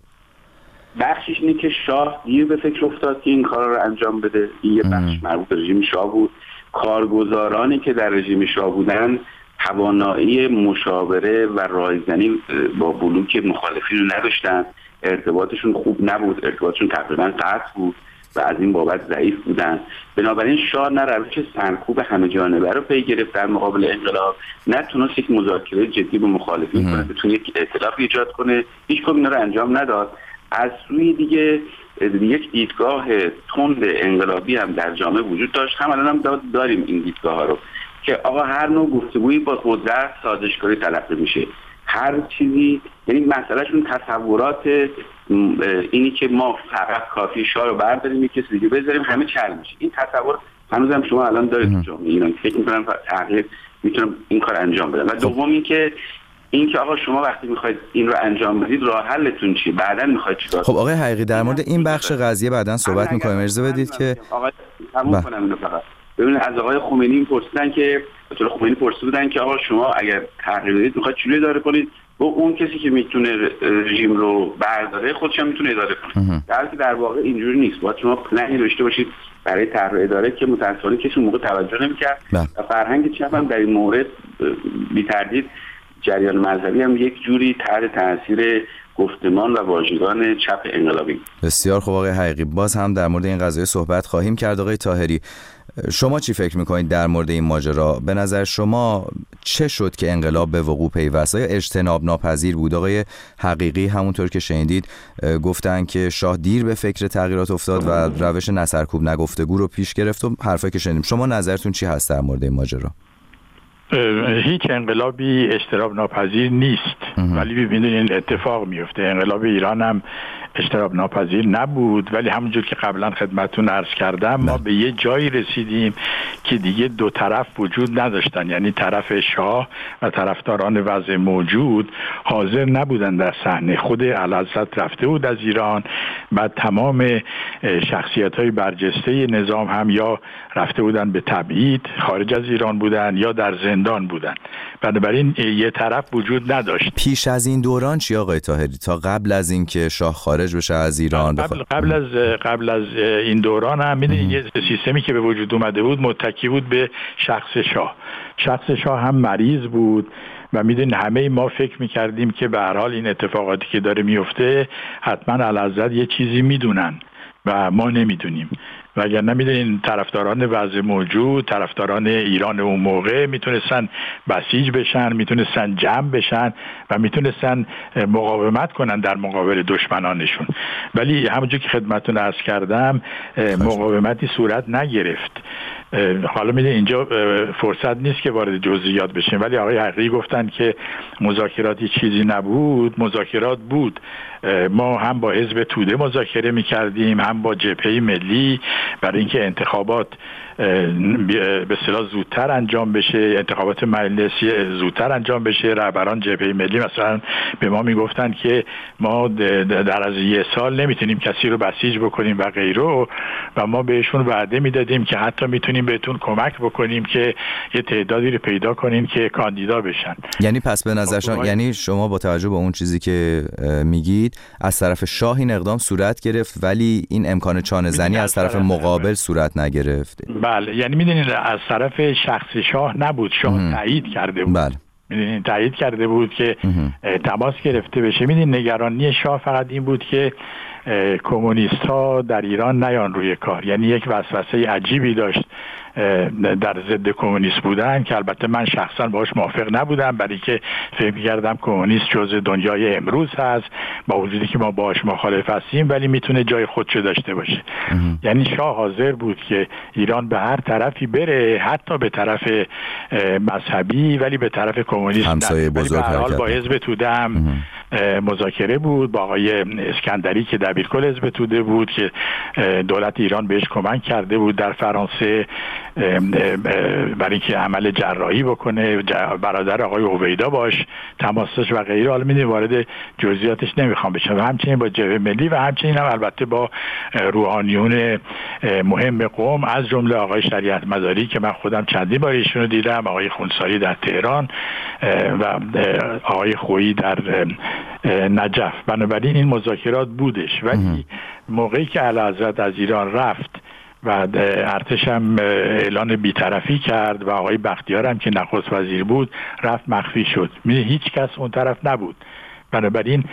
بخشش اینه که شاه دیر به فکر افتاد که این کارا رو انجام بده. این یه بخش مربوط به رژیم شاه بود. کارگزارانی که در رژیم شاه بودن توانایی مشاوره و رایزنی با بلوک مخالفین رو نداشتن، ارتباطشون خوب نبود، ارتباطشون تقریبا قطع بود و از این بابت ضعیف بودن. بنابراین شاه نه روش سرکوب همه جانبه رو پی گرفت در مقابل انقلاب، نه تونست یک مذاکره جدی با مخالفین کنه، بتونه یک ائتلاف ایجاد کنه، هیچ کدوم اینا رو انجام نداد. از سوی دیگه یک دیدگاه تند انقلابی هم در جامعه وجود داشت. هم الان هم داریم این دیدگاه ها رو که آقا هر نوع گفتگویی با قدرت سازشکاری تلقی میشه، هر چیزی، یعنی مسئلهشون تصورات اینی که ما فقط کافی شاه رو برداریم یک کسی دیگه بذاریم همه چل میشه. این تصور هنوزم شما الان دارید تو جامعه ایران. فکر میکنم تغییر میتونم این کار انجام بدم. و دوم این که این که آقا شما وقتی میخواید این رو انجام بدید راه حلتون چی؟ بعداً میخواید چیکار؟ خب آقای حقیقی در مورد این بخش قضیه بعداً صحبت میکنیم. اجازه بدید که آقا تموم کنم اینو. فقط ببینید از آقای خمینی پرسیدن که آقای خمینی پرسیدن که آقا شما اگر تغییر بدید میخواید چجوری اداره کنید؟ با اون کسی که میتونه رژیم رو برداره خودش هم میتونه اداره کنه. در حالی که در واقع اینجوری نیست. باید شما پلنی داشته باشید برای طرح اداره که متأسفانه کسی اون موقع توجه نمی‌کرد و فرهنگ چپ هم در این مورد بی تردید جریان مذهبی هم یک جوری تحت تاثیر گفتمان و واژگان چپ انقلابی. بسیار خوب آقای حقیقی، باز هم در مورد این قضیه صحبت خواهیم کرد. آقای طاهری، شما چی فکر میکنید در مورد این ماجرا؟ به نظر شما چه شد که انقلاب به وقوع پیوست؟ یا اجتناب ناپذیر بود؟ آقای حقیقی همونطور که شنیدید گفتن که شاه دیر به فکر تغییرات افتاد و روش نسرکوب نگفتگو رو پیش گرفت و حرفایی که شنیدیم. شما نظرتون چی هست در مورد این ماجرا؟ هیچ انقلابی اجتناب ناپذیر نیست، ولی ببینید اتفاق میفته. انقلاب ایران هم اجتناب ناپذیر نبود، ولی همونجور که قبلا خدمتتون عرض کردم ما به یه جایی رسیدیم که دیگه دو طرف وجود نداشتن، یعنی طرف شاه و طرفداران وضع موجود حاضر نبودن در صحنه. خود اعلیحضرت رفته بود از ایران، بعد تمام شخصیت‌های برجسته نظام هم یا رفته بودن به تبعید، خارج از ایران بودن یا در زندان بودن. بنابراین یه طرف وجود نداشت. پیش از این دوران چی آقای طاهری، تا قبل از اینکه شاه خارج بشه از ایران؟ قبل, قبل از قبل از این دوران هم میدونید یه سیستمی که به وجود اومده بود متکی بود به شخص شاه. شخص شاه هم مریض بود و میدونید همه ما فکر میکردیم که به هر حال این اتفاقاتی که داره میفته حتما اعلیحضرت یه چیزی میدونن و ما نمیدونیم. وگرنه میدونین طرفداران وضع موجود، طرفداران ایران اون موقع میتونستن بسیج بشن، میتونستن جمع بشن و میتونستن مقاومت کنن در مقابل دشمنانشون. ولی همونجور که خدمتتون عرض کردم مقاومتی صورت نگرفت. حالا میدونین اینجا فرصت نیست که وارد جزئیات بشیم، ولی آقای حقیقی گفتن که مذاکراتی چیزی نبود. مذاکرات بود. ما هم با حزب توده مذاکره میکردیم، هم با جبهه ملی، برای اینکه انتخابات به اصطلاح زودتر انجام بشه، انتخابات مجلسی زودتر انجام بشه، رهبران جبهه ملی مثلا به ما میگفتن که ما در از یه سال نمیتونیم کسی رو بسیج بکنیم و غیره، و ما بهشون وعده میدادیم که حتی میتونیم بهتون کمک بکنیم که یه تعدادی رو پیدا کنیم که کاندیدا بشن. یعنی پس به نظرشان، یعنی شما با توجه به اون چیزی که میگید از طرف شاه این اقدام صورت گرفت ولی این امکان چانه زنی از طرف مقابل صورت نگرفت؟ بله، یعنی میدونید از طرف شخص شاه نبود، شاه تایید کرده بود. بله. میدونید تایید کرده بود که تماس گرفته بشه. میدونید نگرانی شاه فقط این بود که کمونیست ها در ایران نیان روی کار، یعنی یک وسوسه عجیبی داشت در ضد کمونیست بودن که البته من شخصا باهاش موافق نبودم، برای که فکر می‌کردم کمونیست جزء دنیای امروز هست با وجودی که ما باهاش مخالف هستیم، ولی میتونه جای خودشو داشته باشه. یعنی شاه حاضر بود که ایران به هر طرفی بره، حتی به طرف مذهبی ولی به طرف کمونیست همسایه بزرگ. به هر حال با حزب توده هم مذاکره بود با آقای اسکندری که دبیرکل حزب توده بود که دولت ایران بهش کمک کرده بود در فرانسه برای اینکه عمل جراحی بکنه، برادر آقای هویدا باش تماس داشت و غیره. حالا میدونی وارد جزئیاتش نمیخوام بشم. و همچنین با جبهه ملی و همچنین هم البته با روحانیون مهم قوم از جمله آقای شریعت مداری که من خودم چندین بار ایشونو دیدم، آقای خونساری در تهران و آقای خویی در نجف. بنابراین این مذاکرات بودش، ولی موقعی که اعلیحضرت از ایران رفت و ارتش هم اعلان بی‌طرفی کرد و آقای بختیار هم که نخست وزیر بود رفت مخفی شد، هیچ کس اون طرف نبود. بنابراین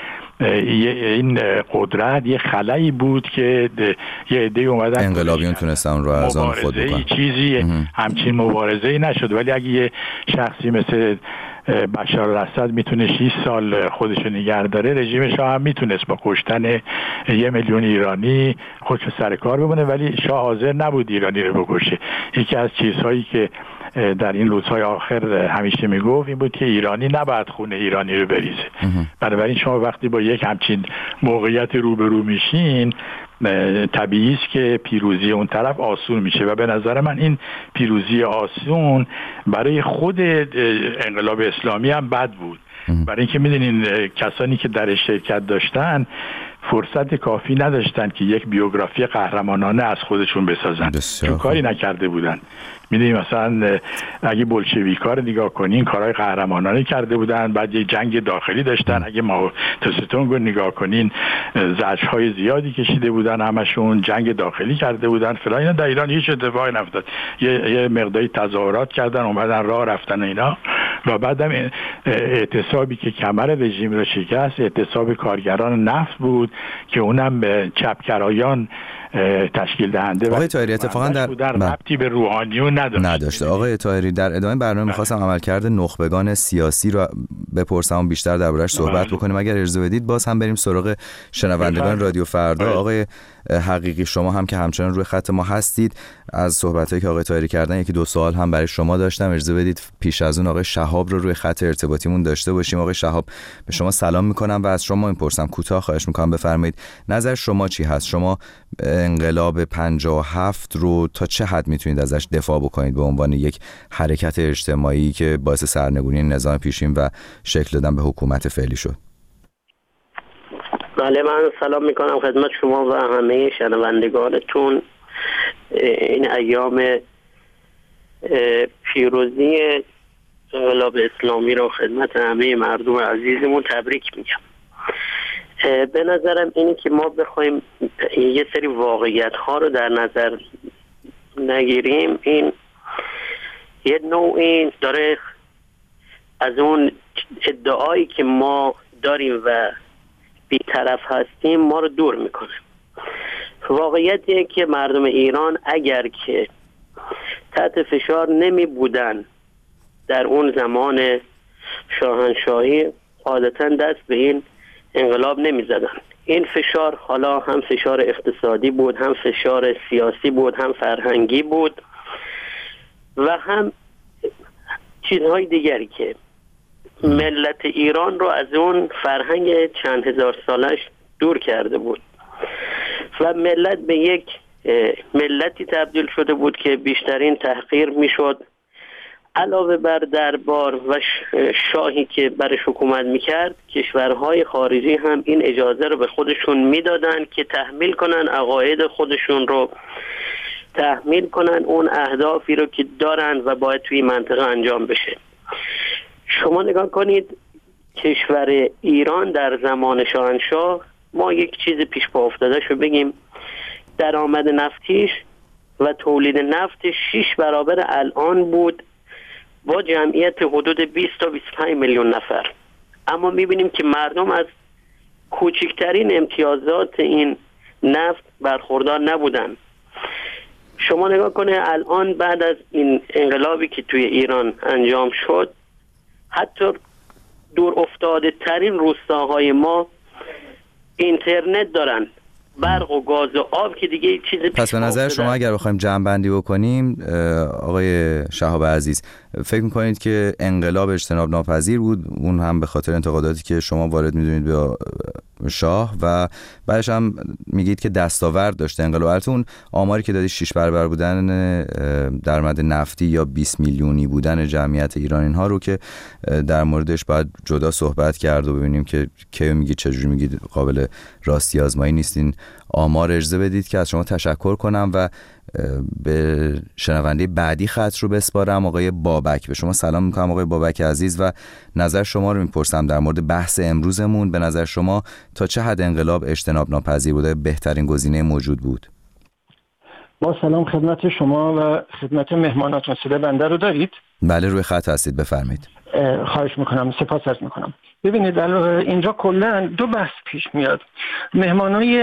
این قدرت یه خلایی بود که یه عده اومدن انقلابیون تونستن رو از آن خود بکنن. چیزی همچین مبارزه‌ای نشد، ولی اگه یه شخصی مثل بشار الاسد میتونه شش سال خودشو نگه داره، رژیم شاه هم میتونست با کشتن یه میلیون ایرانی خودشو سر کار ببونه، ولی شاه حاضر نبود ایرانی رو بکشه. یکی از چیزهایی که در این روزهای آخر همیشه میگفت این بود که ایرانی نباید خون ایرانی رو بریزه. بنابراین شما وقتی با یک همچین موقعیت روبرو میشین طبیعی است که پیروزی اون طرف آسون میشه و به نظر من این پیروزی آسون برای خود انقلاب اسلامی هم بد بود، برای اینکه میدونین کسانی که در شرکت داشتن فرصت کافی نداشتن که یک بیوگرافی قهرمانانه از خودشون بسازن، چون کاری نکرده بودن. میدونی مثلا اگه بولشویک‌ها رو نگاه کنین کارهای قهرمانانه کرده بودن، بعد یک جنگ داخلی داشتن. اگه ما تستونگ رو نگاه کنین زجرهای زیادی کشیده بودن، همشون جنگ داخلی کرده بودن فلان. اینا در ایران هیچ اتفاقی نیفتاد، یه یه مقداری تظاهرات کردن، اومدن راه رفتن اینا. و بعدم اعتصابی که کمر رژیم رو شکست اعتصاب کارگران نفت بود که اونم چپگرایان تشکیل دهنده. آقای طاهری اتفاقا در, در ربطی به روحانیون نداشت. نداشته. آقای طاهری در ادامه برنامه می‌خواستم عملکرد نخبگان سیاسی رو بپرسم و بیشتر دربارش صحبت بکنیم. اگر اجازه بدید باز هم بریم سراغ شنوندگان رادیو فردا. آقای حقیقی شما هم که همچنان روی خط ما هستید، از صحبتایی که آقای طاهری کردن یکی دو سوال هم برای شما داشتم. اجازه بدید پیش از اون آقای شهاب رو روی خط ارتباطیمون داشته باشیم. آقای شهاب به شما سلام می‌کنم و از شما می‌پرسم، کوتاه خواهش می‌کنم بفرمایید نظر شما چی هست؟ شما انقلاب پنجاه و هفت رو تا چه حد میتونید ازش دفاع بکنید به عنوان یک حرکت اجتماعی که باعث سرنگونی نظام پیشین و شکل دادن به حکومت فعلی شد؟ بله، من سلام میکنم خدمت شما و همه شنوندگانتون. این ایام پیروزی انقلاب اسلامی رو خدمت همه مردم عزیزمون تبریک میگم. به نظرم اینی که ما بخوایم یه سری واقعیت ها رو در نظر نگیریم، این یه نوعی داره از اون ادعایی که ما داریم و بی‌طرف هستیم ما رو دور میکنه. واقعیتیه که مردم ایران اگر که تحت فشار نمی بودن در اون زمان شاهنشاهی عادتا دست به این انقلاب نمی زدن. این فشار حالا هم فشار اقتصادی بود، هم فشار سیاسی بود، هم فرهنگی بود و هم چیزهای دیگری که ملت ایران رو از اون فرهنگ چند هزار سالش دور کرده بود و ملت به یک ملتی تبدیل شده بود که بیشترین تحقیر میشد. علاوه بر دربار و شاهی که برش حکومت میکرد، کشورهای خارجی هم این اجازه رو به خودشون میدادن که تحمیل کنن عقاید خودشون رو، تحمیل کنن اون اهدافی رو که دارن و باید توی منطقه انجام بشه. شما نگاه کنید کشور ایران در زمان شاهنشاه، ما یک چیز پیش پا افتاده شو بگیم، درآمد نفتیش و تولید نفت شش برابر الان بود با جمعیت حدود بیست تا بیست و پنج میلیون نفر. اما میبینیم که مردم از کوچکترین امتیازات این نفت برخوردار نبودن. شما نگاه کنه الان بعد از این انقلابی که توی ایران انجام شد، حتی دور افتاده ترین روستاهای ما اینترنت دارن، برق و گاز و آب که دیگه چیز پیش. پس به نظر شما اگر بخوایم جمع بندی بکنیم آقای شهاب عزیز، فکر میکنید که انقلاب اجتناب ناپذیر بود، اون هم به خاطر انتقاداتی که شما وارد میدونید به شاه و بعدش هم میگید که دستاورد داشته انقلاب. البته اون آماری که دادی شش برابر بودن درآمد نفتی یا بیست میلیونی بودن جمعیت ایران، اینها رو که در موردش باید جدا صحبت کرد و ببینیم که کی میگید چجوری میگید قابل راستی آزمایی نیستین. آمار اجازه بدید که از شما تشکر کنم و به شنونده بعدی خط رو بسپارم. آقای بابک، به شما سلام میکنم آقای بابک عزیز و نظر شما رو میپرسم در مورد بحث امروزمون. به نظر شما تا چه حد انقلاب اجتناب ناپذیر بوده، بهترین گزینه موجود بود؟ با سلام خدمت شما و خدمت مهماناتون. صدای بنده رو دارید؟ بله روی خط هستید، بفرمایید. خواهش میکنم، سپاس عرض میکنم. ببینید اینجا کلا دو بحث پیش میاد. مهمانای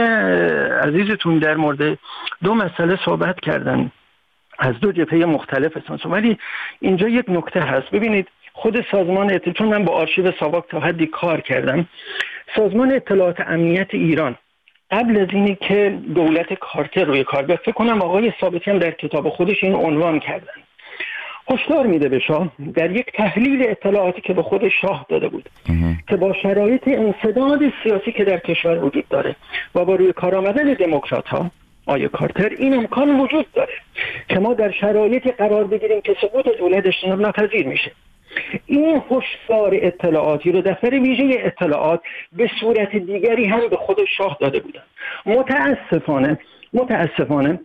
عزیزتون در مورد دو مسئله صحبت کردن از دو جبهه مختلف هستن، ولی اینجا یک نکته هست. ببینید خود سازمان اطلاعات، چون من با آرشیو ساواک تا حدی کار کردم، سازمان اطلاعات امنیت ایران قبل از اینی که دولت کارتر روی کار بیاد، فکر کنم آقای ثابتی هم در کتاب خودش این عنوان کردن، هشدار میده به شاه در یک تحلیل اطلاعاتی که به خود شاه داده بود که با شرایط انسداد سیاسی که در کشور وجود داره و با روی کار آمدن دموکرات ها آیه کارتر، این امکان وجود داره که ما در شرایطی قرار بگیریم که سقوط دولت اجتناب ناپذیر میشه. این هشدار اطلاعاتی رو دفتر ویژه اطلاعات به صورت دیگری هم به خود شاه داده بودن. متاسفانه متاسفانه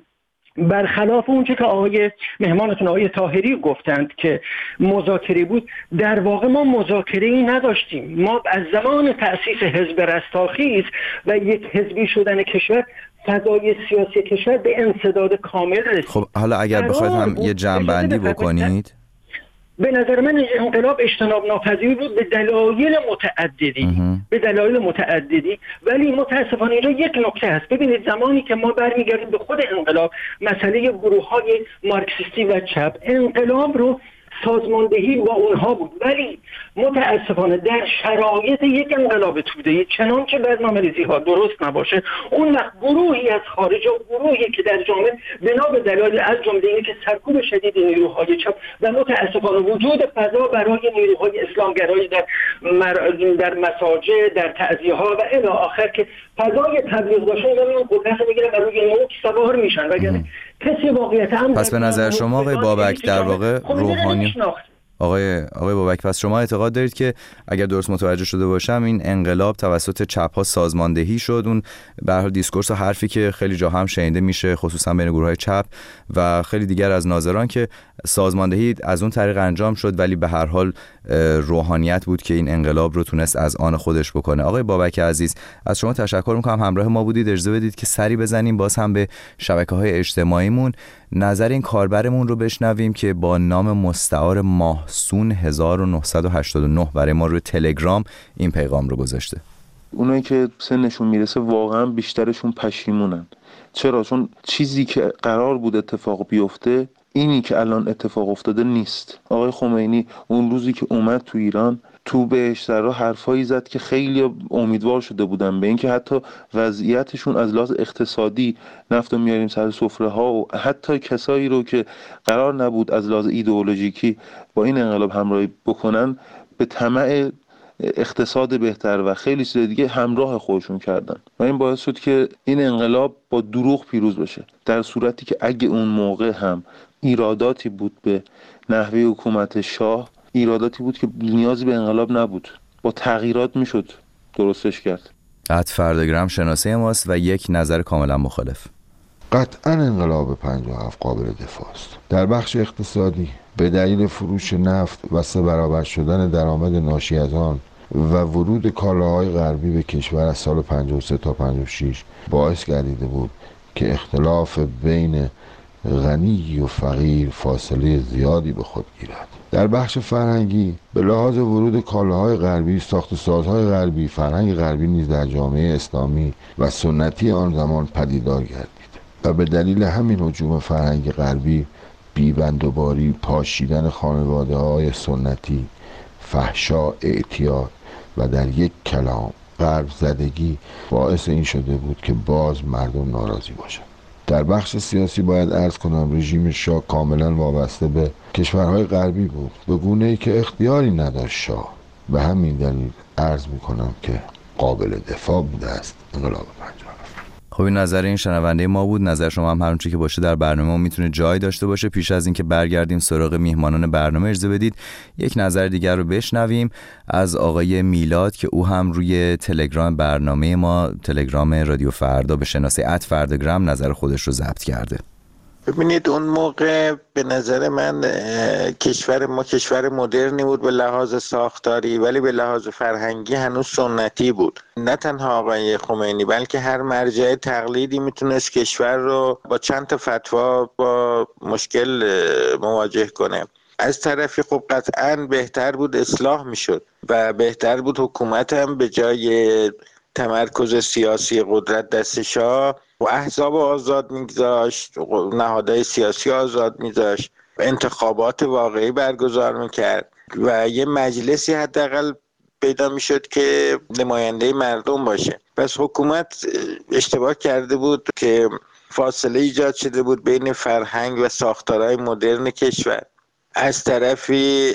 برخلاف اونچه که آقای مهمانتون آقای طاهری گفتند که مذاکره بود، در واقع ما مذاکره‌ای نداشتیم. ما از زمان تأسیس حزب رستاخیز و یک حزبی شدن کشور، فضای سیاسی کشور به انسداد کامل رسید. خب حالا اگر بخواید هم یه جمع‌بندی بکنید. به نظر من انقلاب اجتناب ناپذیر بود به دلایل متعددی به دلایل متعددی ولی متاسفانه اینجا یک نکته هست. ببینید زمانی که ما برمیگردیم به خود انقلاب، مسئله گروه‌های مارکسیستی و چپ، انقلاب رو سازماندهی با اونها بود، ولی متاسفانه در شرایط یک انقلاب توده‌ای چنان که برنامه‌ریزی ها درست نباشه، اون وقت گروهی از خارج و گروهی که در جامعه بنا به دلایل از جمله اینکه سرکوب شدید نیروهای چپ و متاسفانه وجود فضا برای نیروهای اسلامگرایی در مر... در مساجد، در تعزیه‌ها و الی آخر که فضای تبلیغ داشتن این قدرت میگیرن و روی نوک سوار میشن و یعنی کسی واقعیت هم. پس به نظر شما آقای بابک در واقع روحانی آقای آقای بابک پس شما اعتقاد دارید که اگر درست متوجه شده باشم این انقلاب توسط چپ ها سازماندهی شد، اون به هر حال دیسکورس و حرفی که خیلی جا هم شنیده میشه خصوصا بین گروه های چپ و خیلی دیگر از ناظران که سازماندهی از اون طریق انجام شد، ولی به هر حال روحانیت بود که این انقلاب رو تونست از آن خودش بکنه. آقای بابک عزیز از شما تشکر میکنم، همراه ما بودید. اجازه بدید که سری بزنیم باز هم به شبکه‌های اجتماعیمون، نظر این کاربرمون رو بشنویم که با نام مستعار ماهسون هزار و نهصد و هشتاد و نه برای ما روی تلگرام این پیغام رو گذاشته. اونایی که سنشون میرسه واقعا بیشترشون پشیمونن. چرا؟ چون چیزی که قرار بود اتفاق بیفته اینی که الان اتفاق افتاده نیست. آقای خمینی اون روزی که اومد تو ایران تو بهشترها حرفایی زد که خیلی امیدوار شده بودن به اینکه حتی وضعیتشون از لحاظ اقتصادی، نفت رو میاریم سر سفره ها، و حتی کسایی رو که قرار نبود از لحاظ ایدئولوژیکی با این انقلاب همراهی بکنن به طمع اقتصاد بهتر و خیلی چیز دیگه همراه خودشون کردن و این باعث شد که این انقلاب با دروغ پیروز بشه، در صورتی که اگه اون موقع هم ایراداتی بود به نحوه حکومت شاه، ایراداتی بود که نیازی به انقلاب نبود، با تغییرات میشد درستش کرد. ات فردگرام شناسه ماست و یک نظر کاملا مخالف. قطعا انقلاب پنجاه و هفت قابل دفاع است. در بخش اقتصادی به دلیل فروش نفت و سه برابر شدن درآمد ناشی از آن و ورود کالاهای غربی به کشور از سال پنجاه و سه تا پنجاه و شش باعث گردیده بود که اختلاف بین غنی و فقیر فاصله زیادی به خود گیرد. در بخش فرهنگی به لحاظ ورود کالاهای غربی، ساخت سازهای غربی، فرهنگ غربی نیز در جامعه اسلامی و سنتی آن زمان پدیدار گردید و به دلیل همین هجوم فرهنگ غربی، بیبندوباری، پاشیدن خانواده‌های سنتی، فحشا، اعتیاد و در یک کلام غرب زدگی باعث این شده بود که باز مردم ناراضی باشند. در بخش سیاسی باید عرض کنم رژیم شاه کاملا وابسته به کشورهای غربی بود، به گونه‌ای که اختیاری نداشت شاه. به همین دلیل عرض میکنم که قابل دفاع بوده است انقلاب پنجاه. خب این نظر این شنونده ما بود. نظر شما هم هر چی که باشه در برنامه میتونه جای داشته باشه. پیش از اینکه برگردیم سراغ میهمانان برنامه اجازه بدید یک نظر دیگر رو بشنویم از آقای میلاد که او هم روی تلگرام برنامه ما، تلگرام رادیو فردا به شناسه ات فردگرام، نظر خودش رو ضبط کرده. ببینید اون موقع به نظر من کشور ما کشور مدرنی بود به لحاظ ساختاری، ولی به لحاظ فرهنگی هنوز سنتی بود. نه تنها آقای خمینی بلکه هر مرجع تقلیدی میتونست کشور رو با چند تا فتوا با مشکل مواجه کنه. از طرفی خب قطعاً بهتر بود اصلاح میشد و بهتر بود حکومت هم به جای تمرکز سیاسی قدرت دست شاه و احزاب آزاد میگذاشت، نهادهای سیاسی آزاد میذاشت، انتخابات واقعی برگزار میکرد و یه مجلسی حداقل پیدا میشد که نماینده مردم باشه. پس حکومت اشتباه کرده بود که فاصله ایجاد شده بود بین فرهنگ و ساختارهای مدرن کشور. از طرفی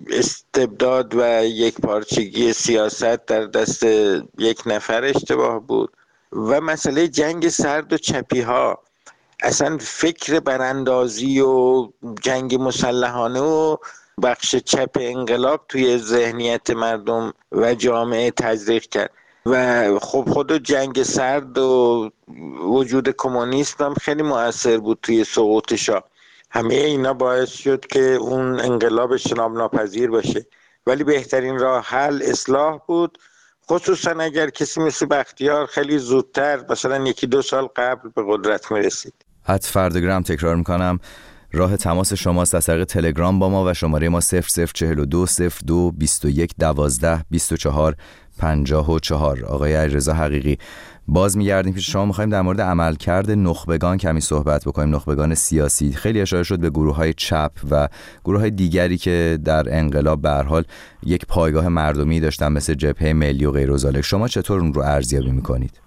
استبداد و یک پارچگی سیاست در دست یک نفر اشتباه بود و مسئله جنگ سرد و چپی ها، اصلا فکر براندازی و جنگ مسلحانه و بخش چپ انقلاب توی ذهنیت مردم و جامعه تزریق کرد و خب خود جنگ سرد و وجود کمونیسم هم خیلی مؤثر بود توی سقوط شاه. همه اینا باعث شد که اون انقلاب اجتناب ناپذیر باشه، ولی بهترین راه حل اصلاح بود، خصوصا اگر کسی مثل بختیار خیلی زودتر مثلا یکی دو سال قبل به قدرت میرسید. ات فردگرام تکرار میکنم، راه تماس شماست از طریق تلگرام با ما و شماره ما صفر صفر چهل و دو صفر دو بیست و یک دوازده بیست و چهار پنجاه و چهار. آقای علیرضا حقیقی، باز میگردیم پیش شما، میخوایم در مورد عملکرد نخبگان کمی صحبت بکنیم، نخبگان سیاسی. خیلی اشاره شد به گروه‌های چپ و گروه‌های دیگری که در انقلاب به هر حال یک پایگاه مردمی داشتن مثل جبهه ملی و غیر و ذالک. شما چطور اون رو ارزیابی میکنید؟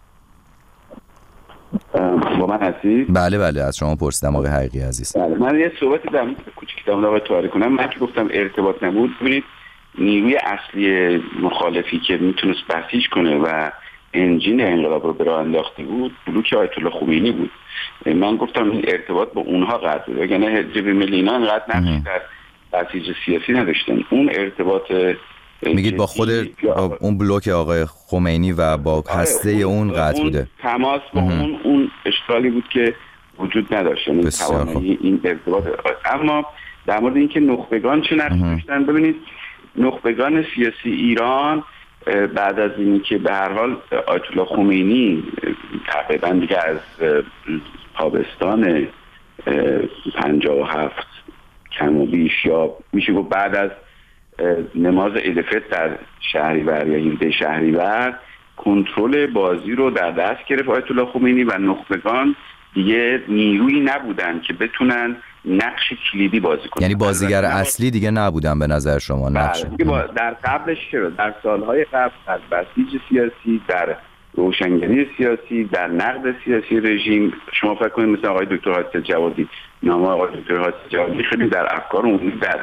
با من هستید؟ بله بله از شما پرسیدم آقای حقیقی عزیز. بله من یه صحبتی در مورد کوچیک دارم آقای طاهری کنم. من که گفتم ارتباط نبود، ببینید نیروی اصلی مخالفی که میتونست بسیج کنه و انجین انقلاب رو به راه انداخته بود بلوک آیت الله خمینی بود. من گفتم این ارتباط با اونها قطع بود، یعنی جبهه ملی اینا انقدر نقشی در بسیج سیاسی نداشتن. اون ارتباط میگید با خود با اون بلوک آقای خمینی و با هسته اون, اون قطع بوده، تماس با اون اون اشکالی بود که وجود نداشت، یعنی توانایی این ارتباط. اما در مورد اینکه نخبگان چه نقشی داشتن، ببینید نخبگان سیاسی ایران بعد از اینی که به هر حال آیت الله خمینی تقریبا دیگه از تابستان پنجاه و هفت کم و بیش یا میشه گفت بعد از نماز عید فطر در شهریور یا هفده شهریور کنترل بازی رو در دست گرفت آیت الله خمینی و نخبگان دیگه نیرویی نبودن که بتونن نقش کلیدی بازی کنن. یعنی بازیگر اصلی دیگه نبودن به نظر شما؟ نقش در قبلش چرا در سالهای قبل در بسیج سیاسی، در روشنگری سیاسی، در نقد سیاسی رژیم، شما فکر کنید مثلا آقای دکتر حاتم جوادی، نام آقای دکتر حاتم جوادی خیلی در افکار عمومی در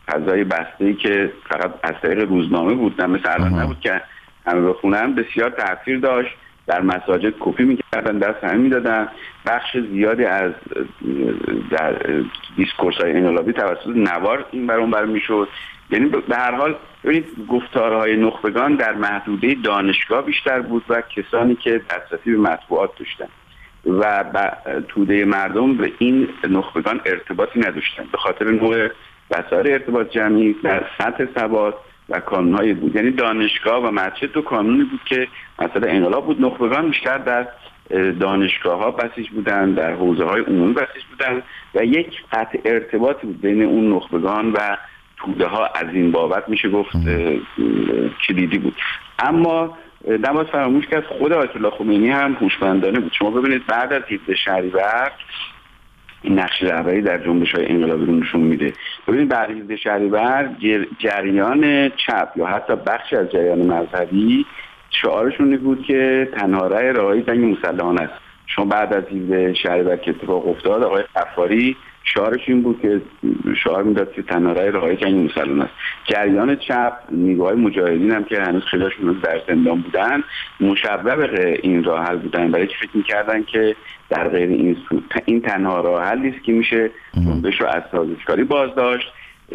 فضای بسته‌ای که فقط از طریق روزنامه بود، نه مثل الان نبود که همه بخونن، بسیار تاثیر داشت. در مساجد کپی میکردن، دست همه میدادن. بخش زیادی از در دیسکورس‌های انقلابی توسط نوار این بر اون بر میشد. یعنی به هر حال ببینید گفتارهای نخبگان در محدوده دانشگاه بیشتر بود و کسانی که دسترسی به مطبوعات داشتن و توده مردم به این نخبگان ارتباطی نداشتن به خاطر نوع وسایل ارتباط جمعی در سطح ثبات و کانون‌های بود. یعنی دانشگاه و مسجد دو کانونی بود که مثلا انقلاب بود. نخبگان بیشتر در دانشگاه‌ها بسیج بودن، در حوزه‌های عمومی بسیج بودن و یک قطع ارتباطی بود بین اون نخبگان و توده ها. از این بابت میشه گفت کلیدی بود. اما نباید فراموش کرد خود آیت الله خمینی هم هوشمندانه بود. شما ببینید بعد از هفدهم شهریور این نقش رهبری در جنبش‌های انقلابی رو نشون میده. ببینید بعد از هفدهم شهریور جریان چپ یا حتی بخش از جریان مذهبی شعارشون بود که تنها راه راهی جنگ مسلحانه است. شما بعد از هفدهم شهریور که اتفاق افتاد، آقای غفاری شعارش این بود که شعار میداد که تنها راه راهی جنگ مسلحانه است. جریان چپ، نیروهای مجاهدین هم که هنوز خیلیشون در زندان بودن، مشوق این راه حل بودن، برای که فکر می‌کردن که در غیر این این تنها راه حلی است که میشه جنبش رو از سازشکاری بازداشت،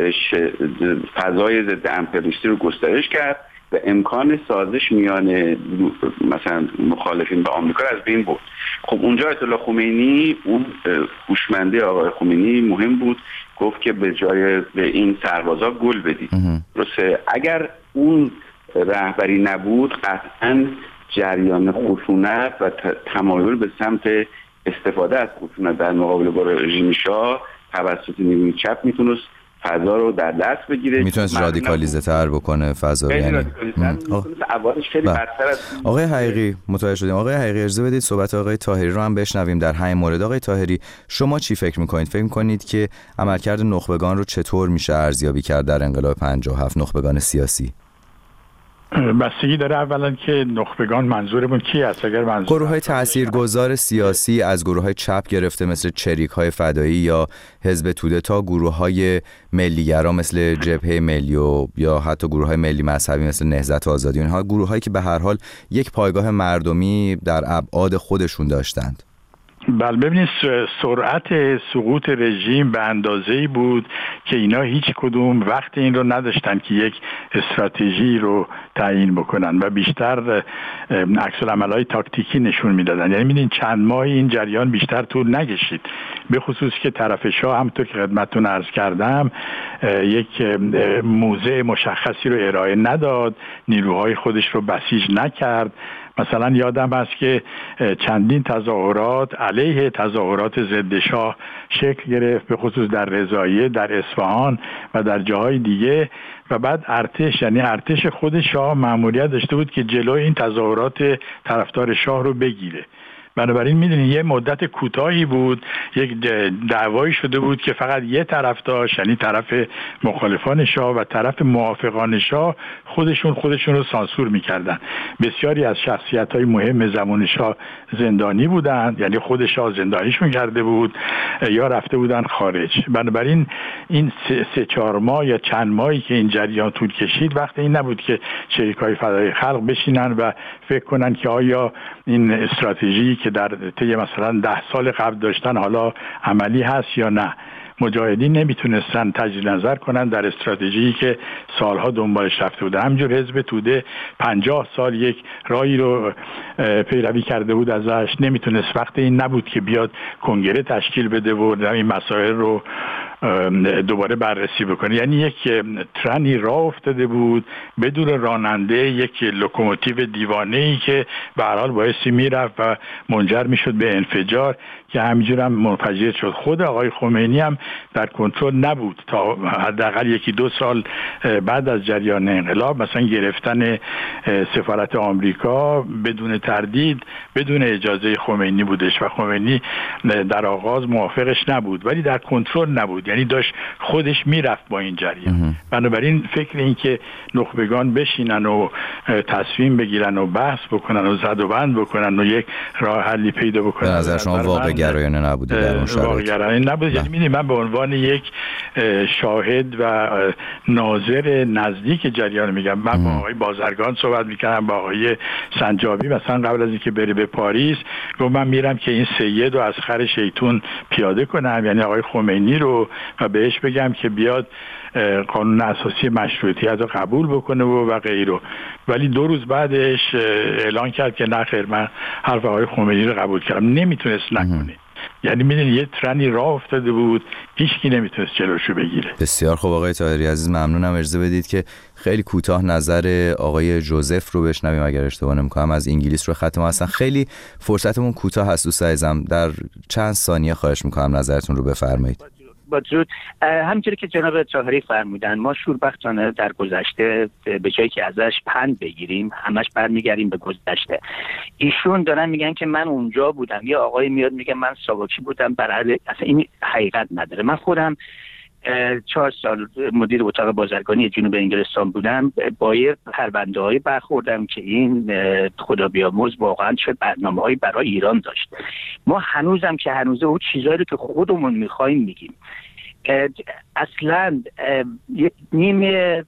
فضای ضد امپریالیستی رو گسترش کرد و امکان سازش میان مثلا مخالفین با آمریکا از بین برد. خب اونجا آیت الله خمینی، اون هوشمندی آقای خمینی مهم بود، گفت که به جای به این سربازا گل بدید. درسته اگر اون رهبری نبود قطعاً جریان خشونت و تمایل به سمت استفاده از خشونت در مقابل با رژیم شاه توسط نیروی چپ میتونست فضا رو در دست بگیره، میتونست رادیکالیزه تر بکنه فضا رو. یعنی اولش خیلی بدتر از آقای حقیقی متوجه شدیم. آقای حقیقی اجازه بدید صحبت آقای طاهری رو هم بشنویم در همین مورد. آقای طاهری، شما چی فکر میکنید؟ فکر میکنید که عملکرد نخبگان رو چطور میشه ارزیابی کرد در انقلاب پنجاه و هفت، نخبگان سیاسی؟ بستگی داره اولا که نخبگان منظورمون کی هست. اگر منظور گروه‌های تاثیرگذار سیاسی از گروه‌های چپ گرفته مثل چریک‌های فدایی یا حزب توده تا گروه‌های ملی‌گرا مثل جبهه ملی و یا حتی گروه‌های ملی مذهبی مثل نهضت آزادی، اونها گروه‌هایی که به هر حال یک پایگاه مردمی در ابعاد خودشون داشتند. بله، ببینید سرعت سقوط رژیم به اندازه‌ای بود که اینا هیچ کدوم وقت این رو نداشتن که یک استراتژی رو تعیین بکنن و بیشتر عکس العمل‌های تاکتیکی نشون میدادن. یعنی می‌بینید چند ماه این جریان بیشتر طول نکشید، به خصوص که طرف شاه همونطور که خدمتتون عرض کردم یک موضع مشخصی رو ارائه نداد، نیروهای خودش رو بسیج نکرد. مثلا یادم هست که چندین تظاهرات علیه تظاهرات ضد شاه شکل گرفت، به خصوص در رضاییه، در اصفهان و در جاهای دیگه، و بعد ارتش، یعنی ارتش خود شاه مأموریت داشته بود که جلوی این تظاهرات طرفدار شاه رو بگیره. بنابراین میدونید یه مدت کوتاهی بود یک دعوایی شده بود که فقط یه طرف داشت، یعنی طرف مخالفان شاه و طرف موافقان شاه خودشون خودشون رو سانسور میکردن. بسیاری از شخصیت‌های مهم زمان شاه زندانی بودند، یعنی خود شاه زندانیشون کرده بود یا رفته بودن خارج. بنابراین این سه, سه چهار ماه یا چند ماهی که این جریان طول کشید وقت این نبود که شریکای فدای خلق بشینن و فکر کنن که آیا این استراتژی که در طی مثلا ده سال قبل داشتن حالا عملی هست یا نه. مجاهدین نمیتونستن تجدید نظر کنن در استراتژی که سالها دنبالش رفته بودن. همینجور حزب توده پنجاه سال یک راهی رو پیروی کرده بود ازش، نمیتونست، وقت این نبود که بیاد کنگره تشکیل بده و این مسائل رو دوباره بررسی بکنه. یعنی یک ترنی راه افتاده بود بدون راننده، یک لوکوموتیو دیوانه‌ای که به هر حال بایستی میرفت و منجر میشد به انفجار که همینجور هم منفجر شد. خود آقای خمینی هم در کنترل نبود تا حداقل یکی دو سال بعد از جریان انقلاب. مثلا گرفتن سفارت آمریکا بدون تردید بدون اجازه خمینی بودش و خمینی در آغاز موافقش نبود، ولی در کنترل نبود. یعنی داشت خودش میرفت با این جریان. بنابراین فکر این که نخبگان بشینن و تصمیم بگیرن و بحث بکنن و زد و بند بکنن و یک راه حلی پیدا بکنن، به نظر شما واقع گرایانه نبوده در اون شرایط؟ واقع گرایانه نبوده. یعنی می‌دونید من به عنوان یک شاهد و ناظر نزدیک جریان میگم، من با آقای بازرگان صحبت میکردم، با آقای سنجابی، مثلا قبل از اینکه بره به پاریس گفت من میرم که این سید رو از خر شیطون پیاده کنم، یعنی آقای خمینی رو، و بهش بگم که بیاد قانون اساسی مشروطیت رو قبول بکنه و و غیره. ولی دو روز بعدش اعلان کرد که نه خیر، من حرف آقای خمینی رو قبول کردم. نمیتونست نکنه. یعنی میدونی یه ترنی راه افتاده بود، هیچکی نمیتونست جلوشو بگیره. بسیار خوب آقای طاهری عزیز، ممنونم. اجازه بدید که خیلی کوتاه نظر آقای جوزف رو بشنویم اگر اشتباه نمی‌کنم، از انگلیس رو خط ما هستن. خیلی فرصتمون کوتاه هست دوست عزیزم، در چند ثانیه خواهش می‌کنم نظرتون رو بفرمایید. با درود. همونجوری که جناب طاهری فرمودن، ما شوربختانه در گذشته به جایی که ازش پند بگیریم همش برمیگردیم به گذشته. ایشون دارن میگن که من اونجا بودم، یا آقای میاد میگه من ساواکی بودم، برای اصلا این حقیقت نداره. من خودم چهار سال مدیر اتاق بازرگانی جنوب انگلستان بودم، با یه پرونده‌ای برخوردم که این خدا بیامرز واقعا چه برنامه‌هایی برای ایران داشت. ما هنوزم که هنوزه اون چیزایی رو که خودمون می‌خوایم میگیم. اصلا نیمه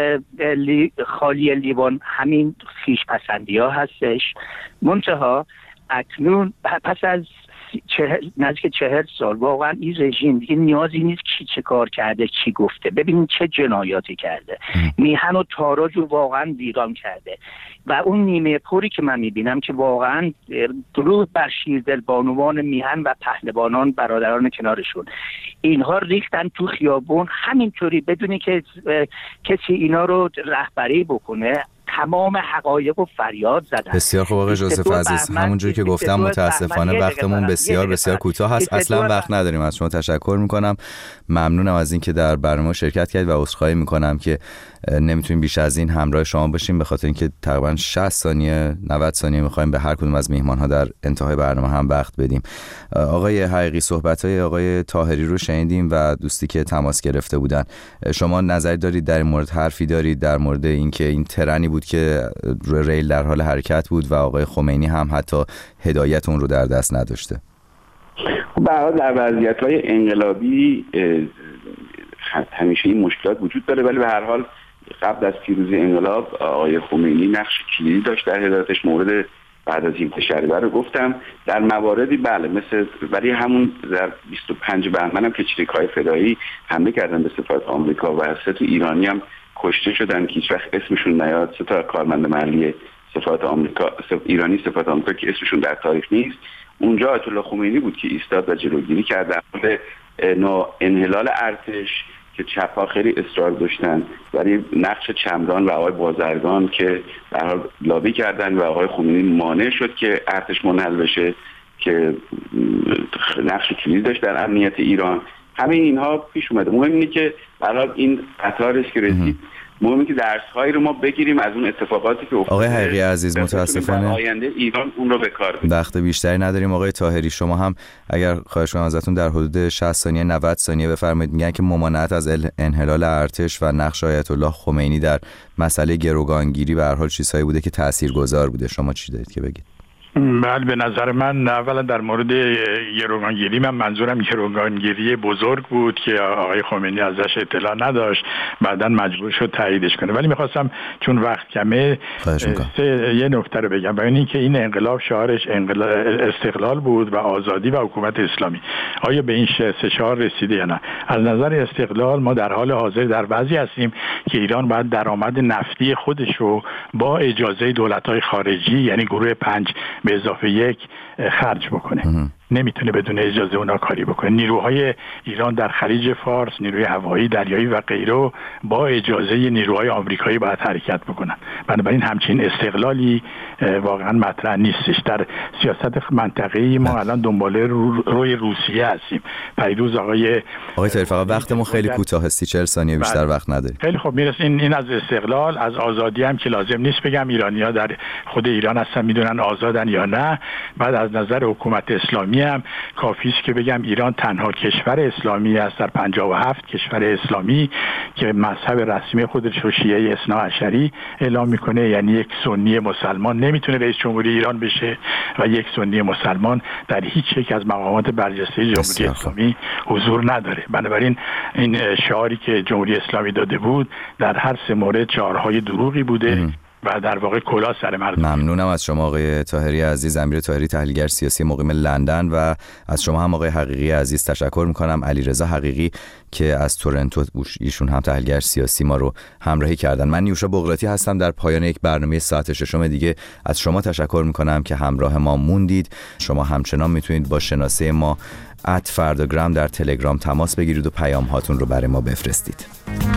خالی لیوان همین خیش پسندی ها هستش. منتها اکنون پس از چهر، نزدیک چهر سال واقعا این رژیم دیگه نیازی نیست کی چه کار کرده چی گفته، ببینید چه جنایاتی کرده، میهن و تاراج رو واقعا ویران کرده. و اون نیمه پوری که من میبینم که واقعا درود بر شیردل بانوان میهن و پهلوانان برادران کنارشون، اینها ریختن تو خیابون همینطوری بدونی که کسی اینا رو رهبری بکنه، تمام حقایق و فریاد زدن. بسیار خوب آقای جوزف عزیز، همونجوری که گفتم متاسفانه وقتمون بسیار بسیار کوتاه هست، اصلا وقت نداریم. از شما تشکر میکنم، ممنونم از اینکه در برنامه شرکت کردید و عذرخواهی میکنم که نمیتونیم بیش از این همراه شما باشیم، به خاطر اینکه تقریبا شصت ثانیه نود ثانیه میخوایم به هر کدوم از میهمان‌ها در انتهای برنامه هم وقت بدیم. آقای حقیقی، صحبت‌های آقای طاهری رو شنیدیم و دوستی که تماس گرفته بودن. شما نظری دارید در این مورد، حرفی دارید در مورد اینکه این ترنی بود که ریل در حال حرکت بود و آقای خمینی هم حتی هدایت اون رو در دست نداشته؟ به هر حال در وضعیت‌های انقلابی همیشه این مشکلات وجود داره، ولی به هر حال قبل از پیروزی انقلاب آقای خمینی نقش کلیدی داشت در هدایتش. مورد بعد از این شهریور رو گفتم، در مواردی بله، مثل ولی همون در بیست و پنج بهمن هم که چریک‌های فدایی حمله کردن به سفارت آمریکا و سه تا ایرانی هم کشته شدن که هیچ وقت اسمشون نیاد، سه تا کارمند محلی سفارت آمریکا ایرانی سفارت آمریکا که اسمشون در تاریخ نیست، اونجا آیت الله خمینی بود که ایستاد و جلوگیری کرد در مورد انحلال ارتش که چپ‌ها خیلی اصرار داشتن، ولی نقش چمران و آقای بازرگان که در حال لابی کردن و آقای خمینی مانع شد که ارتش منحل بشه که نقش کلیدی داشت در امنیت ایران. همه اینها پیش اومده. مهم اینه که برای این قطاری که رسید، مهمه که درس‌هایی رو ما بگیریم از اون اتفاقاتی که افتاد. آقای حقیقی عزیز، متاسفانه آینده ایران اون رو به کار بگیره. وقت بیشتری نداریم. آقای طاهری، شما هم اگر خواهش کنم ازتون در حدود شصت ثانیه نود ثانیه بفرمایید. میگن که ممانعت از انحلال ارتش و نقش آیت الله خمینی در مسئله گروگانگیری به هر حال چیزهایی بوده که تاثیرگذار بوده. شما چی دارید که بگید؟ بله، به نظر من اولا در مورد گروگانگیری، من منظورم گروگانگیری بزرگ بود که آقای خمینی ازش اطلاع نداشت، بعداً مجبور شد تاییدش کنه. ولی میخواستم چون وقت کمه یه نکته رو بگم، برای اینکه این انقلاب شعارش انقلاب استقلال بود و آزادی و حکومت اسلامی. آیا به این سه شعار رسیده یا نه؟ از نظر استقلال ما در حال حاضر در وضعی هستیم که ایران باید درآمد نفتی خودش رو با اجازه دولت‌های خارجی، یعنی گروه پنج به اضافه یک، خرج بکنه. نمیتونه بدون اجازه اونا کاری بکنه. نیروهای ایران در خلیج فارس، نیروی هوایی، دریایی و غیره با اجازه نیروهای آمریکایی باید حرکت بکنن. بنابراین همچین استقلالی واقعا مطرح نیستش. در سیاست منطقه‌ای ما الان دنباله رو روی روسیه هستیم. پیروز آقای آقای طاهری، فقط وقتمون خیلی کوتاه است، چهل ثانیه بیشتر وقت نداریم. خیلی خب، میرسیم این از استقلال، از آزادی هم که لازم نیست بگم ایرانی‌ها در خود ایران هستن، میدونن آزادن یا نه. بعد از نظر حکومت اسلامی اسلامی هم کافی است که بگم ایران تنها کشور اسلامی است در پنجاه و هفت کشور اسلامی که مذهب رسمی خودش رو شیعه اثنا عشری اعلام میکنه. یعنی یک سنی مسلمان نمیتونه رئیس جمهوری ایران بشه و یک سنی مسلمان در هیچ یک از مقامات برجسته جمهوری اسلامی حضور نداره. بنابراین این شعاری که جمهوری اسلامی داده بود در هر سه مورد شعارهای دروغی بوده ام. و در واقع کلا سر مردم. ممنونم از شما آقای طاهری عزیز، امیر طاهری، تحلیلگر سیاسی مقیم لندن، و از شما هم آقای حقیقی عزیز تشکر میکنم. علیرضا حقیقی که از تورنتو، ایشون هم تحلیلگر سیاسی ما رو همراهی کردن. من نیوشا بغراتی هستم. در پایان یک برنامه ساعت ششم دیگه از شما تشکر میکنم که همراه ما موندید. شما همچنان میتونید با شناسه ما ات فرداگرام در تلگرام تماس بگیرید و پیام هاتون رو برای ما بفرستید.